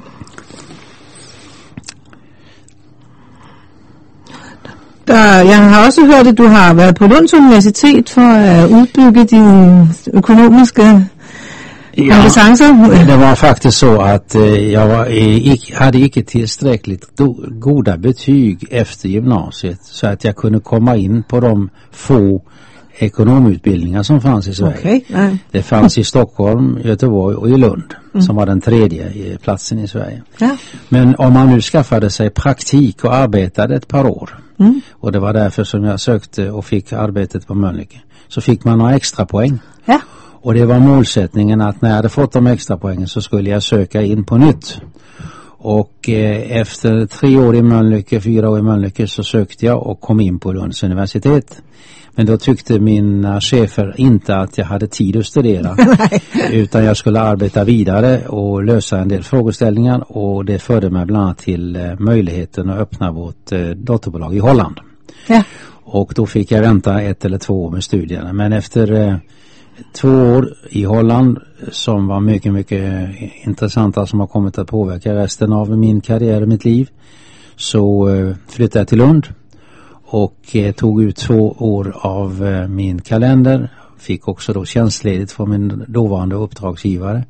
Jeg har også hørt, at du har været på Lunds Universitet for at udbygge dine økonomiske kompetenser. Det var faktiskt så att jag hade icke tillräckligt goda betyg efter gymnasiet så att jag kunde komma in på de få ekonomutbildningar som fanns i Sverige. Okay. Det fanns i Stockholm, Göteborg och i Lund som var den tredje platsen i Sverige. Ja. Men om man nu skaffade sig praktik och arbetade ett par år, och det var därför som jag sökte och fick arbetet på Mölnlycke, så fick man några extra poäng. Ja. Och det var målsättningen att när jag hade fått de extra poängen så skulle jag söka in på nytt. Och efter 3 år i Mölnlycke, 4 år i Mölnlycke, så sökte jag och kom in på Lunds universitet. Men då tyckte mina chefer inte att jag hade tid att studera. Utan jag skulle arbeta vidare och lösa en del frågeställningar. Och det förde mig bland annat till möjligheten att öppna vårt dotterbolag i Holland. Ja. Och då fick jag vänta 1 eller 2 år med studierna. Men efter 2 år i Holland, som var mycket, mycket intressanta, som har kommit att påverka resten av min karriär och mitt liv, så flyttade jag till Lund och tog ut 2 år av min kalender. Fick också då tjänstledigt från min dåvarande uppdragsgivare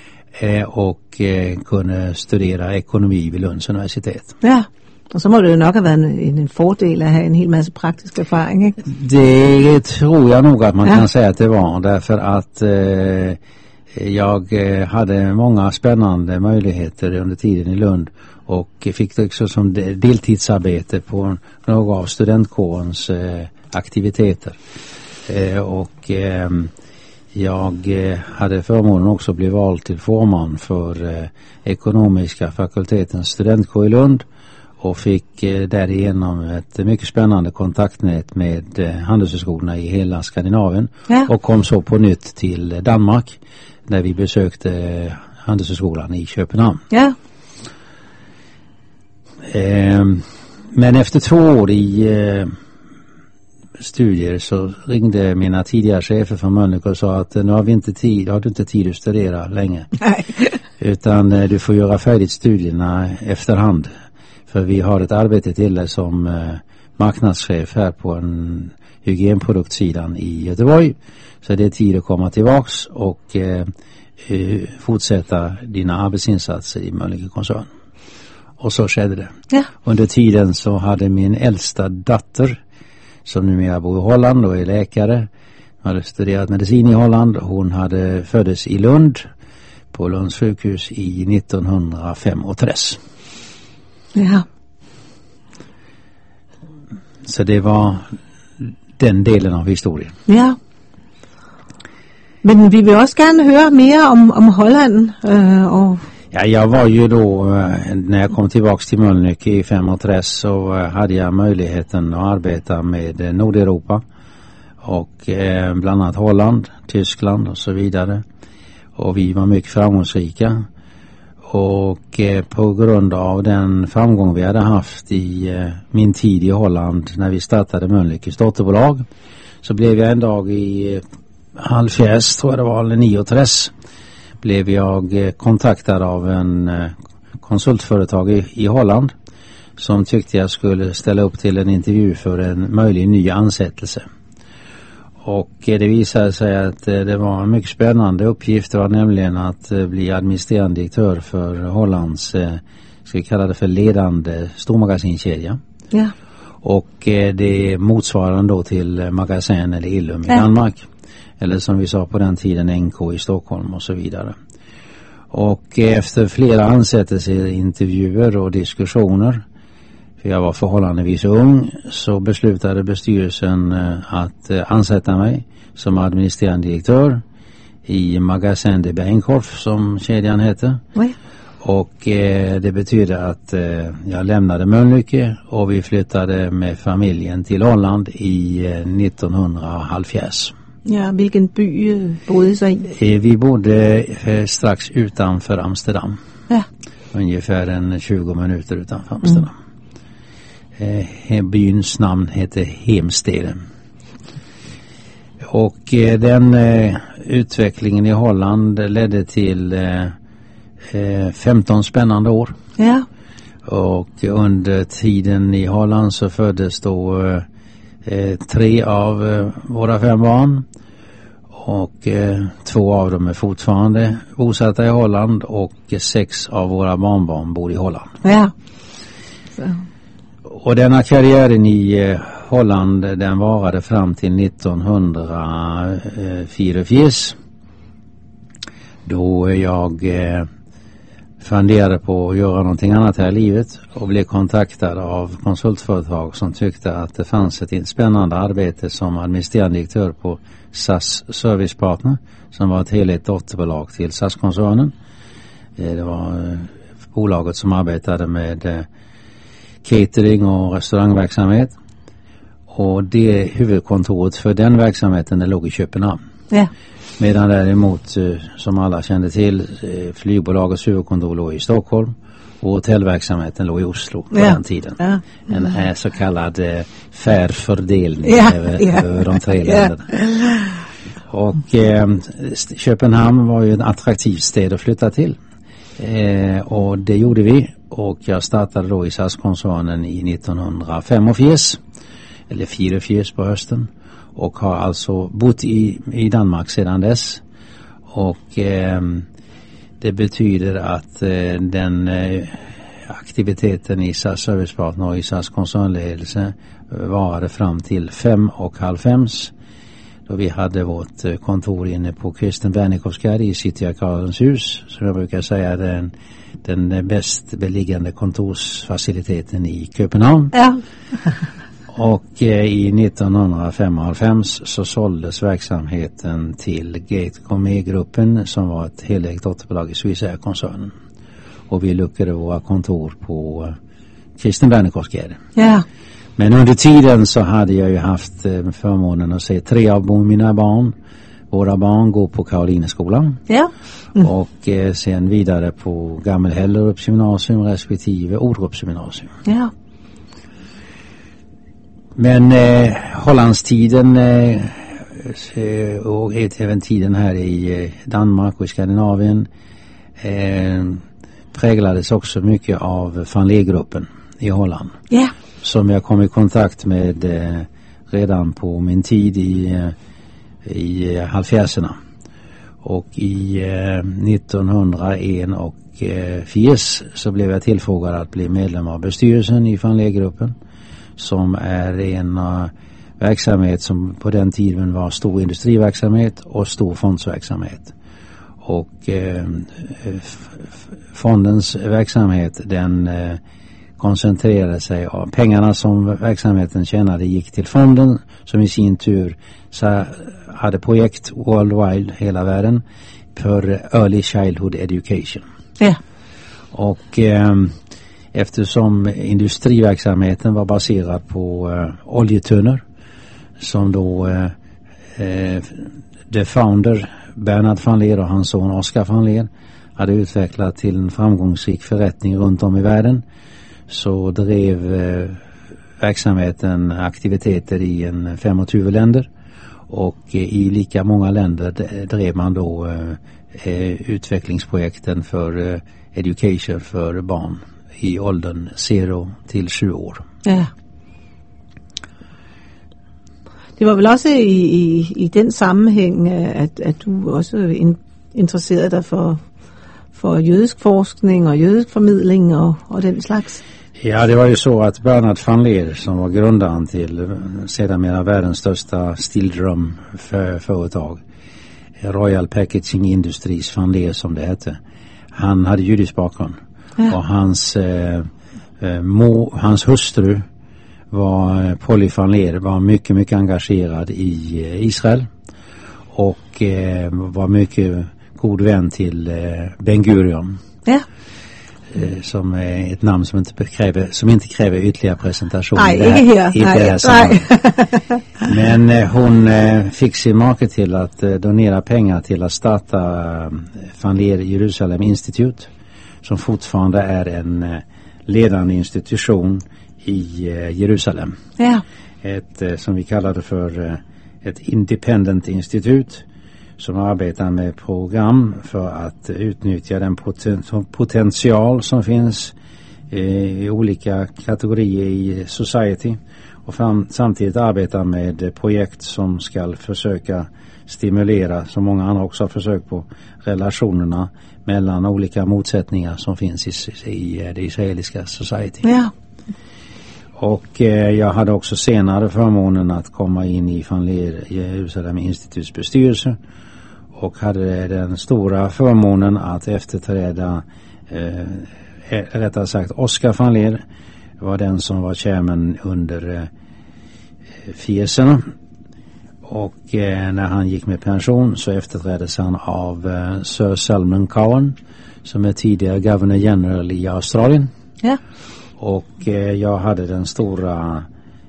och kunde studera ekonomi vid Lunds universitet. Ja. Och så må det ju nog ha været en fordel att ha en hel massa praktisk erfaring, ikke? Det tror jag nog att man kan säga att det var, därför att jag hade många spännande möjligheter under tiden i Lund och fick det också som deltidsarbete på några av studentkårens aktiviteter. Och jag hade förmånen också att bli vald till förman för ekonomiska fakultetens studentkår i Lund. och fick därigenom ett mycket spännande kontaktnät med handelshögskolorna i hela Skandinavien och kom så på nytt till Danmark där vi besökte handelshögskolan i Köpenhamn. Ja. Men efter 2 år i studier så ringde mina tidigare chefer från Mölnlycke och sa att nu har du inte tid att studera länge. Nej. Utan du får göra färdigt studierna efterhand. För vi har ett arbete till dig som marknadschef här på en hygienproduktsidan i Göteborg. Så det är tid att komma tillbaks och fortsätta dina arbetsinsatser i Mölnlycke-koncernen. Och så skedde det. Ja. Under tiden så hade min äldsta dotter, som numera bor i Holland och är läkare, hade studerat medicin i Holland. Hon hade föddes i Lund på Lunds sjukhus i 1905. Ja. Så det var den delen av historien. Ja. Men vi vill också gärna höra mer om Holland och... Ja, jag var ju då, när jag kom tillbaks till Mölnlycke i 1935 så hade jag möjligheten att arbeta med Nordeuropa och bland annat Holland, Tyskland och så vidare. Och vi var mycket framgångsrika. Och på grund av den framgång vi hade haft i min tid i Holland när vi startade Mölnlyckes dotterbolag, så blev jag en dag i halvfjärs, tror jag det var, eller 1939, blev jag kontaktad av en konsultföretag i Holland som tyckte jag skulle ställa upp till en intervju för en möjlig ny ansättelse. Och det visade sig att det var en mycket spännande uppgift. Det var nämligen att bli administrerande direktör för Hollands, ska vi kalla det för ledande stormagasinkedja. Ja. Och det är motsvarande då till Magasin eller Illum i Danmark. Eller som vi sa på den tiden NK i Stockholm och så vidare. Och efter flera ansättelser, intervjuer och diskussioner, för jag var förhållandevis ung, så beslutade bestyrelsen att ansätta mig som administrerande direktör i Magasin de Bijenkorf, som kedjan heter. Oui. Och det betyder att jag lämnade Mölnlycke och vi flyttade med familjen till Holland i 1970. Ja, vilken by bodde I så i? Vi bodde strax utanför Amsterdam. Ja. Ungefär 20 minuter utanför Amsterdam. Byns namn heter Heemstede. Och den utvecklingen i Holland ledde till 15 spännande år. Ja. Och under tiden i Holland så föddes då 3 av våra 5 barn. Och 2 av dem är fortfarande bosatta i Holland och 6 av våra barnbarn bor i Holland. Ja. Så. Och denna karriären i Holland, den varade fram till 1984. Då jag funderade på att göra någonting annat här i livet och blev kontaktad av konsultföretag som tyckte att det fanns ett spännande arbete som administrerande direktör på SAS Servicepartner, som var ett heligt dotterbolag till SAS-koncernen. Det var bolaget som arbetade med catering och restaurangverksamhet. Och det huvudkontoret för den verksamheten det låg i Köpenhamn. Ja. Medan däremot, som alla kände till, flygbolagets huvudkontor låg i Stockholm och hotellverksamheten låg i Oslo på den tiden. Ja. En så kallad fördelning över de 3 länderna. Och Köpenhamn var ju ett attraktivt sted att flytta till. Och det gjorde vi. Och jag startade då i SAS-koncernen i 1985, eller 84 på hösten. Och har alltså bott i Danmark sedan dess. Och det betyder att den aktiviteten i SAS Servicepartner och i SAS koncernledelse varade fram till 5:30. Då vi hade vårt kontor inne på Kristen Wernickersgade i City Arkadens hus. Som jag brukar säga är den bäst beliggande kontorsfaciliteten i Köpenhamn. Ja. Och i 1955 så såldes verksamheten till Gate Gourmet-gruppen som var ett helägt dotterbolag i Swissair-koncernen. Och vi luckade våra kontor på Kristen Bernekostgärde. Ja. Men under tiden så hade jag ju haft förmånen att se 3 av mina barn. Våra barn går på Karolineskolan. Ja. Och sen vidare på Gammelhällerups gymnasium respektive Orups gymnasium. Ja. Men Hollandstiden och även tiden här i Danmark och i Skandinavien präglades också mycket av Van Leer-gruppen i Holland. Ja. Som jag kom i kontakt med redan på min tid i halvfjerdsarna. Och i 1981 så blev jag tillfrågad att bli medlem av bestyrelsen i Van Leer-gruppen, som är en verksamhet som på den tiden var stor industriverksamhet och stor fondsverksamhet. Och fondens verksamhet, den koncentrerade sig av pengarna som verksamheten tjänade gick till fonden, som i sin tur så hade projekt worldwide, hela världen, för early childhood education. Ja. Och eftersom industriverksamheten var baserad på oljetunnor, som då the founder Bernard van Leer och hans son Oscar van Leer hade utvecklat till en framgångsrik förrättning runt om i världen, så drev verksamheten aktiviteter i 25 länder, och i lika många länder drev man då utvecklingsprojekten för education för barn i åldern 0 till 7 år. Ja. Det var vel også i den sammenhæng, at du også interesserede dig for jødisk forskning og jødisk formidling og den slags? Ja, det var ju så att Bernard van Leer, som var grundaren till sedermera världens största steel drum företag, Royal Packaging Industries van Leer som det hette, han hade judisk bakgrund. Ja. Och hans hustru var Polly van Leer, var mycket, mycket engagerad i Israel och var mycket god vän till Ben Gurion. Ja. Som är ett namn som inte kräver ytterligare presentation. Nej, i det här sammanhanget. Men hon fick sin make till att donera pengar till att starta Van Leer Jerusalem Institute, som fortfarande är en ledande institution i Jerusalem. Ja. Ett som vi kallar det för ett independent institut, som arbetar med program för att utnyttja den potential som finns i olika kategorier i society, och samtidigt arbetar med projekt som ska försöka stimulera, som många andra också har försökt på, relationerna mellan olika motsättningar som finns i det israeliska society. Ja. Och jag hade också senare förmånen att komma in i Van Leer Jerusalem Instituts bestyrelse, och hade den stora förmånen att efterträda rättare sagt Oscar van Leer var den som var chairman under Fierserna, och när han gick med pension så efterträddes han av Sir Salman Cowan, som är tidigare governor general i Australien. Ja. Och jag hade den stora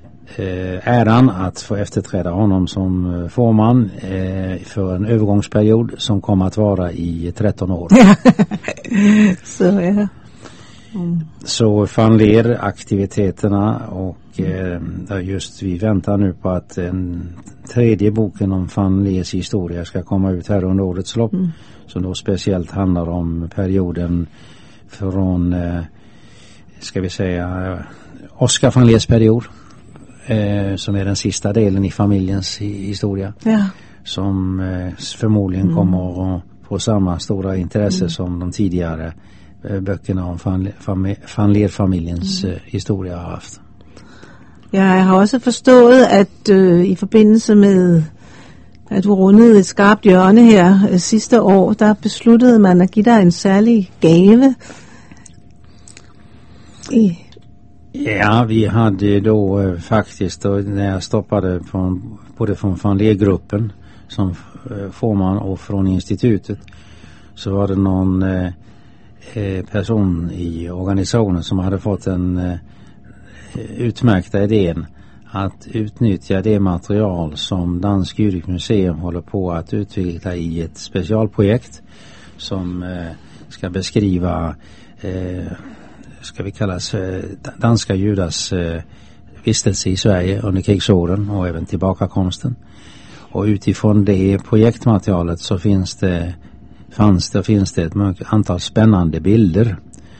äran att få efterträda honom som forman för en övergångsperiod som kommer att vara i 13 år. Så ja. Så Van Leer aktiviteterna, och just vi väntar nu på att en tredje boken om Van Leers historia ska komma ut här under årets lopp, som då speciellt handlar om perioden från ska vi säga Oscar van Leers period, som är den sista delen i familjens historia, som förmodligen kommer att få samma stora intresse som de tidigare böckerna om Van Leer-familjens historia har haft. Jeg har også forstået, at i forbindelse med, at du rundede et skarpt hjørne her sidste år, der besluttede man at give dig en særlig gave. Ja, vi hade då faktiskt då, när jag stoppade både från Van Leer-gruppen som forman och från institutet, så var det någon person i organisationen som hade fått den utmärkta idén att utnyttja det material som Dansk Judisk Museum håller på att utveckla i ett specialprojekt som ska beskriva ska vi kallas danska judars vistelse i Sverige under krigsåren och även tillbakakomsten. Och utifrån det projektmaterialet så finns det ett antal spännande bilder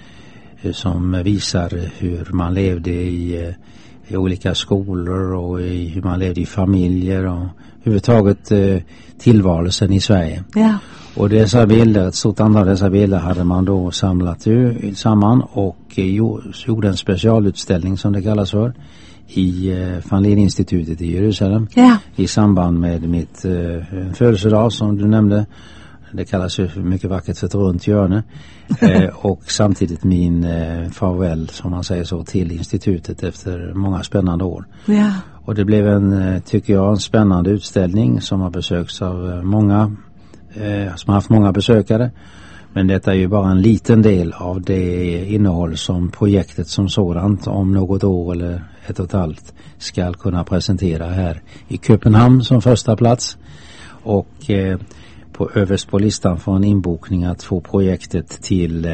som visar hur man levde i olika skolor och hur man levde i familjer och överhuvudtaget tillvarelsen i Sverige. Ja. Och dessa bilder, ett stort antal av dessa bilder hade man då samlat samman och gjorde en specialutställning som det kallas för i Van Leeuwen-institutet i Jerusalem. Ja. I samband med mitt födelsedag som du nämnde. Det kallas ju mycket vackert för ett runt hjörne. Och samtidigt min farväl, som man säger så, till institutet efter många spännande år. Ja. Och det blev tycker jag, en spännande utställning som har besökts av många, som har haft många besökare. Men detta är ju bara en liten del av det innehåll som projektet som sådant om något år eller 1,5 ska kunna presentera här i Köpenhamn som första plats. Och överst på listan för en inbokning att få projektet till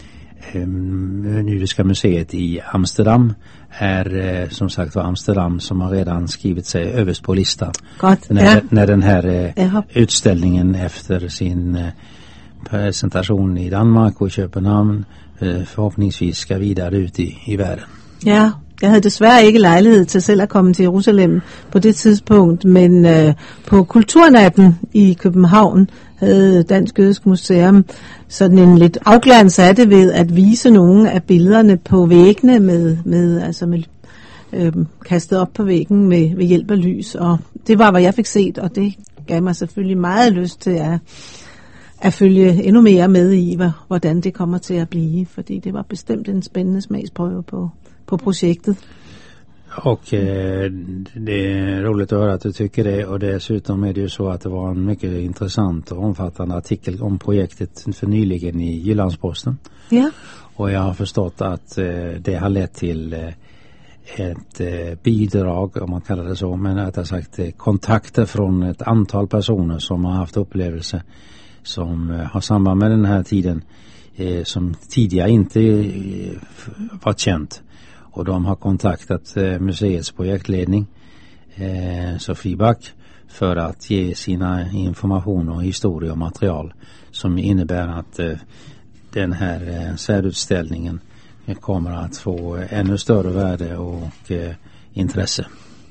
Judiska museet i Amsterdam är som sagt var Amsterdam som har redan skrivit sig överst på listan. När den här utställningen efter sin presentation i Danmark och Köpenhamn förhoppningsvis ska vidare ut i världen. Ja, jeg havde desværre ikke lejlighed til selv at komme til Jerusalem på det tidspunkt, men på Kulturnatten i København havde Dansk Jødisk Museum sådan en lidt afglans af det ved at vise nogle af billederne på væggene med kastet op på væggen med hjælp af lys, og det var hvad jeg fik set, og det gav mig selvfølgelig meget lyst til at følge endnu mere med i, hvordan det kommer til at blive, fordi det var bestemt en spændende smagsprøve på projektet. Och det är roligt att höra att du tycker det, och dessutom är det ju så att det var en mycket intressant och omfattande artikel om projektet för nyligen i Jyllandsposten. Ja. Och jag har förstått att det har lett till ett bidrag, om man kallar det så, men att jag sagt kontakter från ett antal personer som har haft upplevelser som har samband med den här tiden som tidigare inte var känt. Och de har kontaktat museets projektledning Sofie Back för att ge sina informationer och historia och material som innebär att den här särutställningen kommer att få ännu större värde och intresse.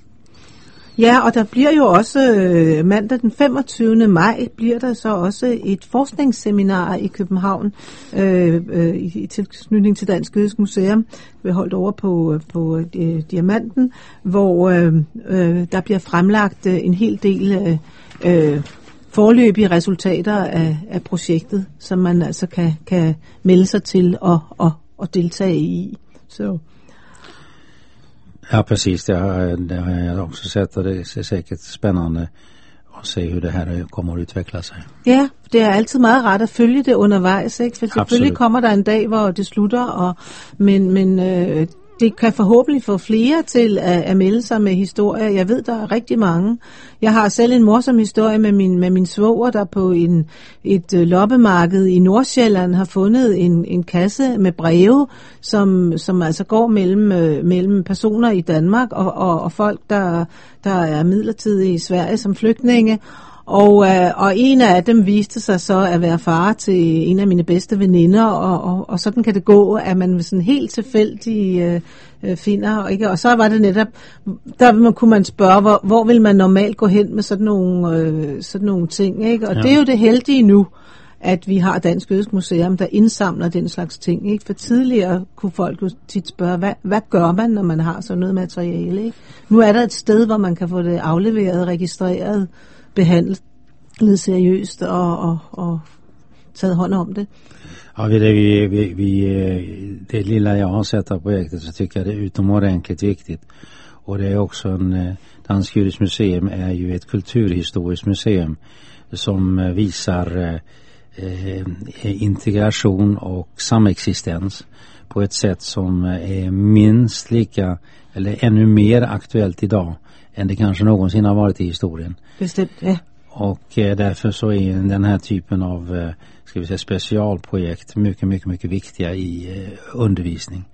Ja, og der bliver jo også mandag den 25. maj bliver der så også et forskningsseminar i København i tilknytning til Dansk Jødisk Museum. Vi holdt over på Diamanten, hvor der bliver fremlagt en hel del foreløbige resultater af projektet, som man altså kan melde sig til og deltage i. Så ja, precis. Det har jag också sett, och det är säkert spännande att se hur det här kommer att utveckla sig. Ja, det er altid meget rart at følge det undervejs, ikke? For selvfølgelig kommer der en dag, hvor det slutter, men det kan forhåbentlig få flere til at melde sig med historier. Jeg ved, der er rigtig mange. Jeg har selv en morsom historie med min svoger, der på et loppemarked i Nordsjælland har fundet en kasse med breve, som altså går mellem personer i Danmark og folk, der er midlertidige i Sverige som flygtninge. Og en af dem viste sig så at være far til en af mine bedste veninder, og sådan kan det gå, at man sådan helt tilfældigt finder, ikke? Og så var det netop, der kunne man spørge, hvor vil man normalt gå hen med sådan nogle ting, ikke? Og ja. Det er jo det heldige nu, at vi har Dansk Jødisk Museum, der indsamler den slags ting, ikke? For tidligere kunne folk jo tit spørge, hvad gør man, når man har sådan noget materiale, ikke? Nu er der et sted, hvor man kan få det afleveret, registreret, behandlet seriøst og taget hånd om det. Ja, det lilla jag har sett av projektet så tycker jag det är utomordentligt viktigt. Och det är också Dansk Jødisk Museum är ju ett kulturhistoriskt museum som visar integration och samexistens på ett sätt som är minst lika eller ännu mer aktuellt idag än det kanske någonsin har varit i historien. Bestämt, ja. Och därför så är den här typen av ska vi säga specialprojekt mycket viktiga i undervisning.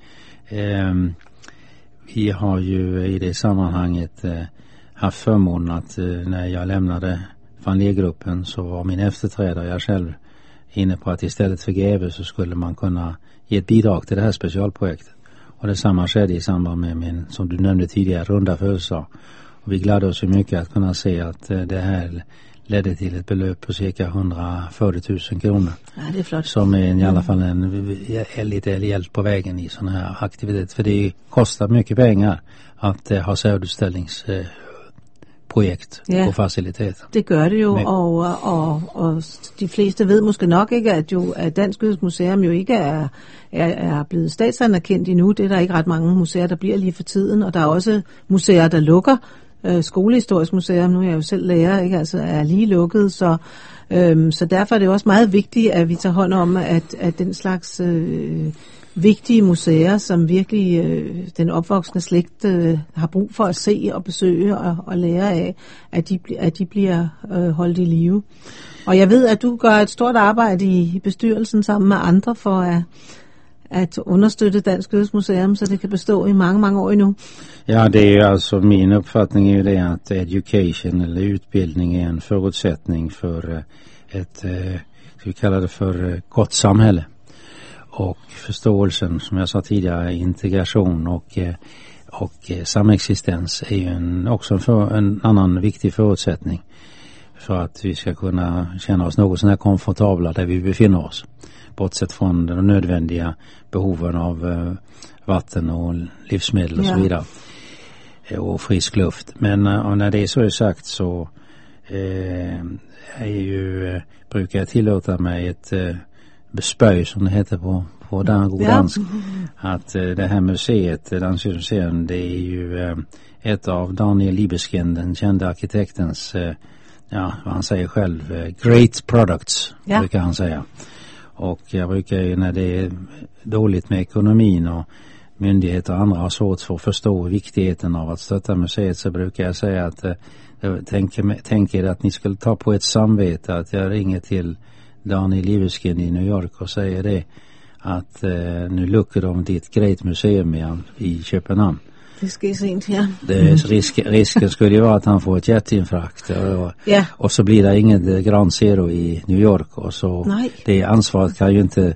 Vi har ju i det sammanhanget haft förmånen att när jag lämnade Van Leer-gruppen så var min efterträdare, jag själv, inne på att istället för GW så skulle man kunna ge ett bidrag till det här specialprojektet. Och detsamma skedde i samband med min, som du nämnde tidigare, runda födelsedag. Och vi gladde oss så mycket att kunna se att det här ledde till ett belöp på cirka 140 000 kronor. Ja, det är flott. Som är i alla fall en lite hjälp på vägen i sådana här aktiviteter. För det kostar mycket pengar att ha särudställningsprojekt på faciliteter. Det gør det jo, og de fleste ved måske nok ikke, at Dansk Jødisk Museum jo ikke er blevet statsanerkendt endnu. Det er der ikke ret mange museer, der bliver lige for tiden, og der er også museer, der lukker. Skolehistorisk Museum, nu er jeg jo selv lærer, ikke, altså er lige lukket, så derfor er det også meget vigtigt, at vi tager hånd om, at den slags vigtige museer, som virkelig den opvoksende slægt har brug for at se og besøge og lære af, at de bliver holdt i live. Og jeg ved, at du gør et stort arbejde i bestyrelsen sammen med andre for at understøtte Dansk Jødisk Museum, så det kan bestå i mange år endnu. Ja, det är alltså min uppfattning är det att education eller utbildning är en förutsättning för ett, ska vi kalla det för gott samhälle. Och förståelsen, som jag sa tidigare, integration och samexistens är ju också en annan viktig förutsättning för att vi ska kunna känna oss något sån här komfortabla där vi befinner oss. Bortsett från de nödvändiga behoven av vatten och livsmedel och så vidare. Och frisk luft. Men när det så är sagt så brukar jag tillåta mig ett bespöj, som det heter på dansk. Att det här museet, Dansmuseum, det är ju ett av Daniel Libeskind, den kända arkitektens, vad han säger själv, great products, brukar han säga. Och jag brukar ju, när det är dåligt med ekonomin och myndigheter och andra har svårt för att förstå viktigheten av att stötta museet, så brukar jag säga att tänk er att ni skulle ta på ett samvete att jag ringer till Daniel Libeskind i New York och säger det att nu luckar de ditt Great Museum igen i Köpenhamn. Det ska sent, ja. Risken skulle ju vara att han får ett hjärtinfarkt och så blir det inget Grand Zero i New York och så. Nej. Det ansvaret kan ju inte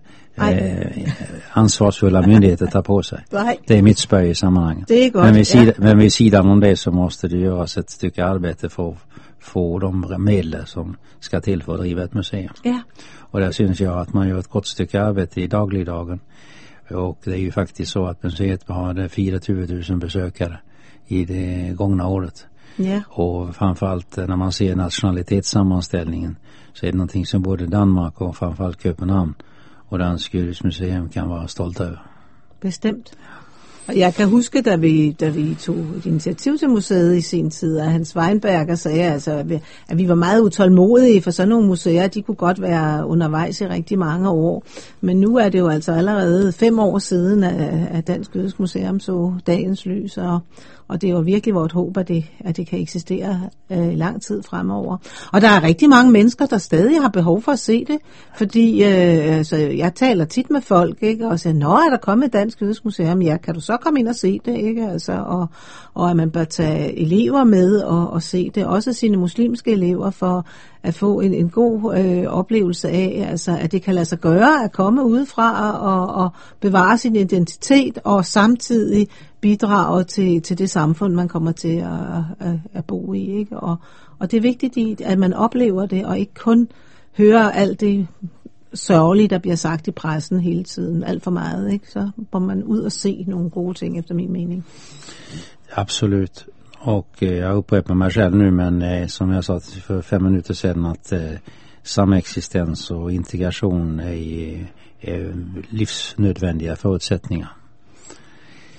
ansvarsfulla myndigheter ta på sig. Nej. Det är mitt spöj i sammanhanget. Det är gott, men vid sidan om det så måste det göras ett stycke arbete för att få de medel som ska till för att driva ett museum. Ja. Och där syns jag att man gör ett gott stycke arbete i dagligdagen. Och det är ju faktiskt så att museet har 420 000 besökare i det gångna året. Yeah. Och framförallt när man ser nationalitetssammanställningen så är det någonting som både Danmark och framförallt Köpenhamn och Dansk Jødisk Museum kan vara stolta över. Bestemt. Og jeg kan huske, da vi tog et initiativ til museet i sin tid, at Hans Weinberger sagde, altså, at vi var meget utålmodige, for sådan nogle museer, de kunne godt være undervejs i rigtig mange år. Men nu er det jo altså allerede 5 år siden, at Dansk Jødisk Museum så dagens lys, og det er jo virkelig vort håb, at det kan eksistere i lang tid fremover. Og der er rigtig mange mennesker, der stadig har behov for at se det, fordi altså, jeg taler tit med folk, ikke, og siger, nå, er der kommet et Dansk Jødisk Museum? Ja, kan du så komme ind og se det, ikke? Altså, og at man bør tage elever med og se det, også sine muslimske elever, for at få en god oplevelse af, altså, at det kan lade sig gøre at komme udefra og bevare sin identitet, og samtidig bidrage til det samfund, man kommer til at bo i, ikke? Og det er vigtigt, at man oplever det, og ikke kun hører alt det sørgeligt, der bliver sagt i pressen hele tiden, alt for meget, ikke? Så må man ud og se nogle gode ting, efter min mening. Absolut. Och jag upprepar mig själv nu, men som jag sa för 5 minuter sedan, att samexistens och integration är livsnödvändiga förutsättningar.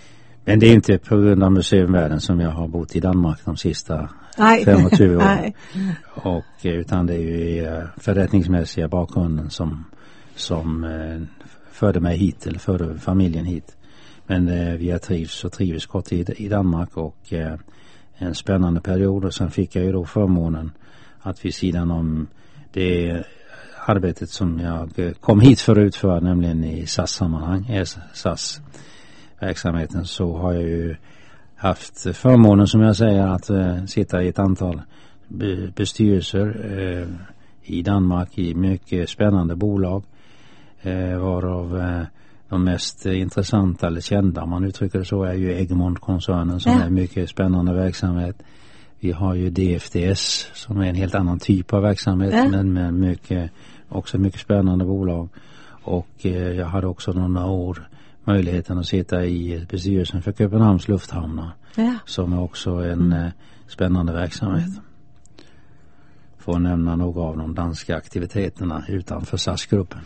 Men det är inte på grund av museumvärlden som jag har bott i Danmark de sista 25 åren. Och utan det är ju förrättningsmässiga bakgrunden som förde mig hit, eller förde familjen hit. Men vi trivs gott i Danmark, och en spännande period. Och sen fick jag ju då förmånen att vid sidan om det arbetet som jag kom hit för att utföra, nämligen i SAS-sammanhang, SAS-verksamheten, så har jag ju haft förmånen, som jag säger, att sitta i ett antal bestyrelser i Danmark i mycket spännande bolag, varav de mest intressanta eller kända, om man uttrycker det så, är ju Egmont-koncernen som är mycket spännande verksamhet. Vi har ju DFDS som är en helt annan typ av verksamhet, men med också mycket spännande bolag. Och jag hade också några år möjligheten att sitta i bestyrelsen för Köpenhamns lufthamnar, som är också en spännande verksamhet. Får nämna några av de danska aktiviteterna utanför SAS-gruppen.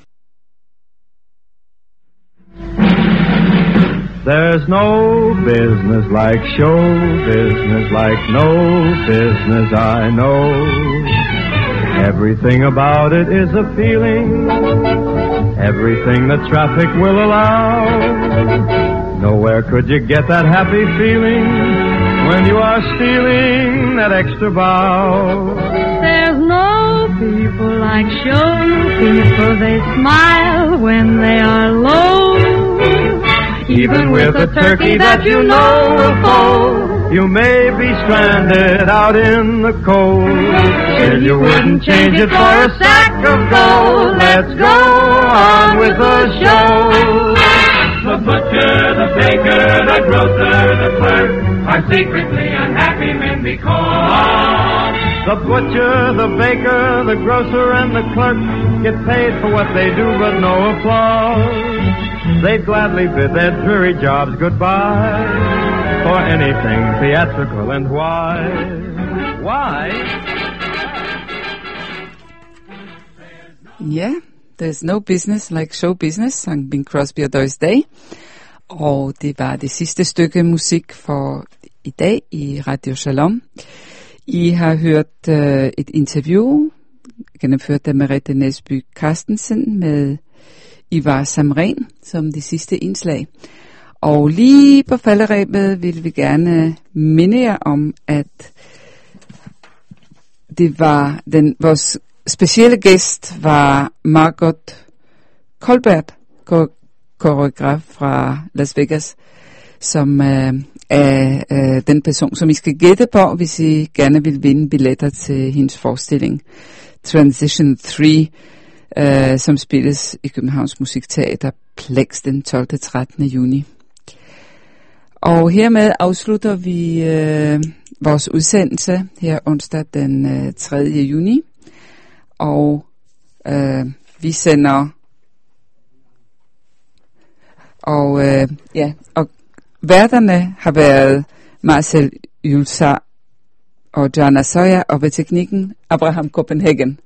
There's no business like show business, like no business I know. Everything about it is a feeling, everything the traffic will allow. Nowhere could you get that happy feeling when you are stealing that extra bow. There's no people like show people, they smile when they are low. Even with a turkey that you know will fold, you may be stranded out in the cold. Still you wouldn't change it for a sack of gold. Let's go on with the show. The butcher, the baker, the grocer, the clerk are secretly unhappy men because the butcher, the baker, the grocer, and the clerk get paid for what they do, but no applause. They'd gladly bid their dreary jobs goodbye for anything theatrical, and why? Why? Yeah, there's no business like show business, sang Bing Crosby og Doris Day. Og det var det sidste stykke musik for i dag i Radio Shalom. I har hørt et interview gennemført af Merete Næsby Carstensen med Ivar Samren som det sidste indslag. Og lige på falderebet vil vi gerne minde jer om, at det var vores specielle gæst var Margot Colbert, koreograf fra Las Vegas, som er den person, som I skal gætte på, hvis I gerne vil vinde billetter til hendes forestilling Transition 3, som spilles i Københavns Musikteater Plex den 12. 13. juni. Og hermed afslutter vi vores udsendelse her onsdag den 3. juni. Og vi sender og værterne har været Marcel Julsar og Jana Soya, og ved teknikken Abraham Copenhagen.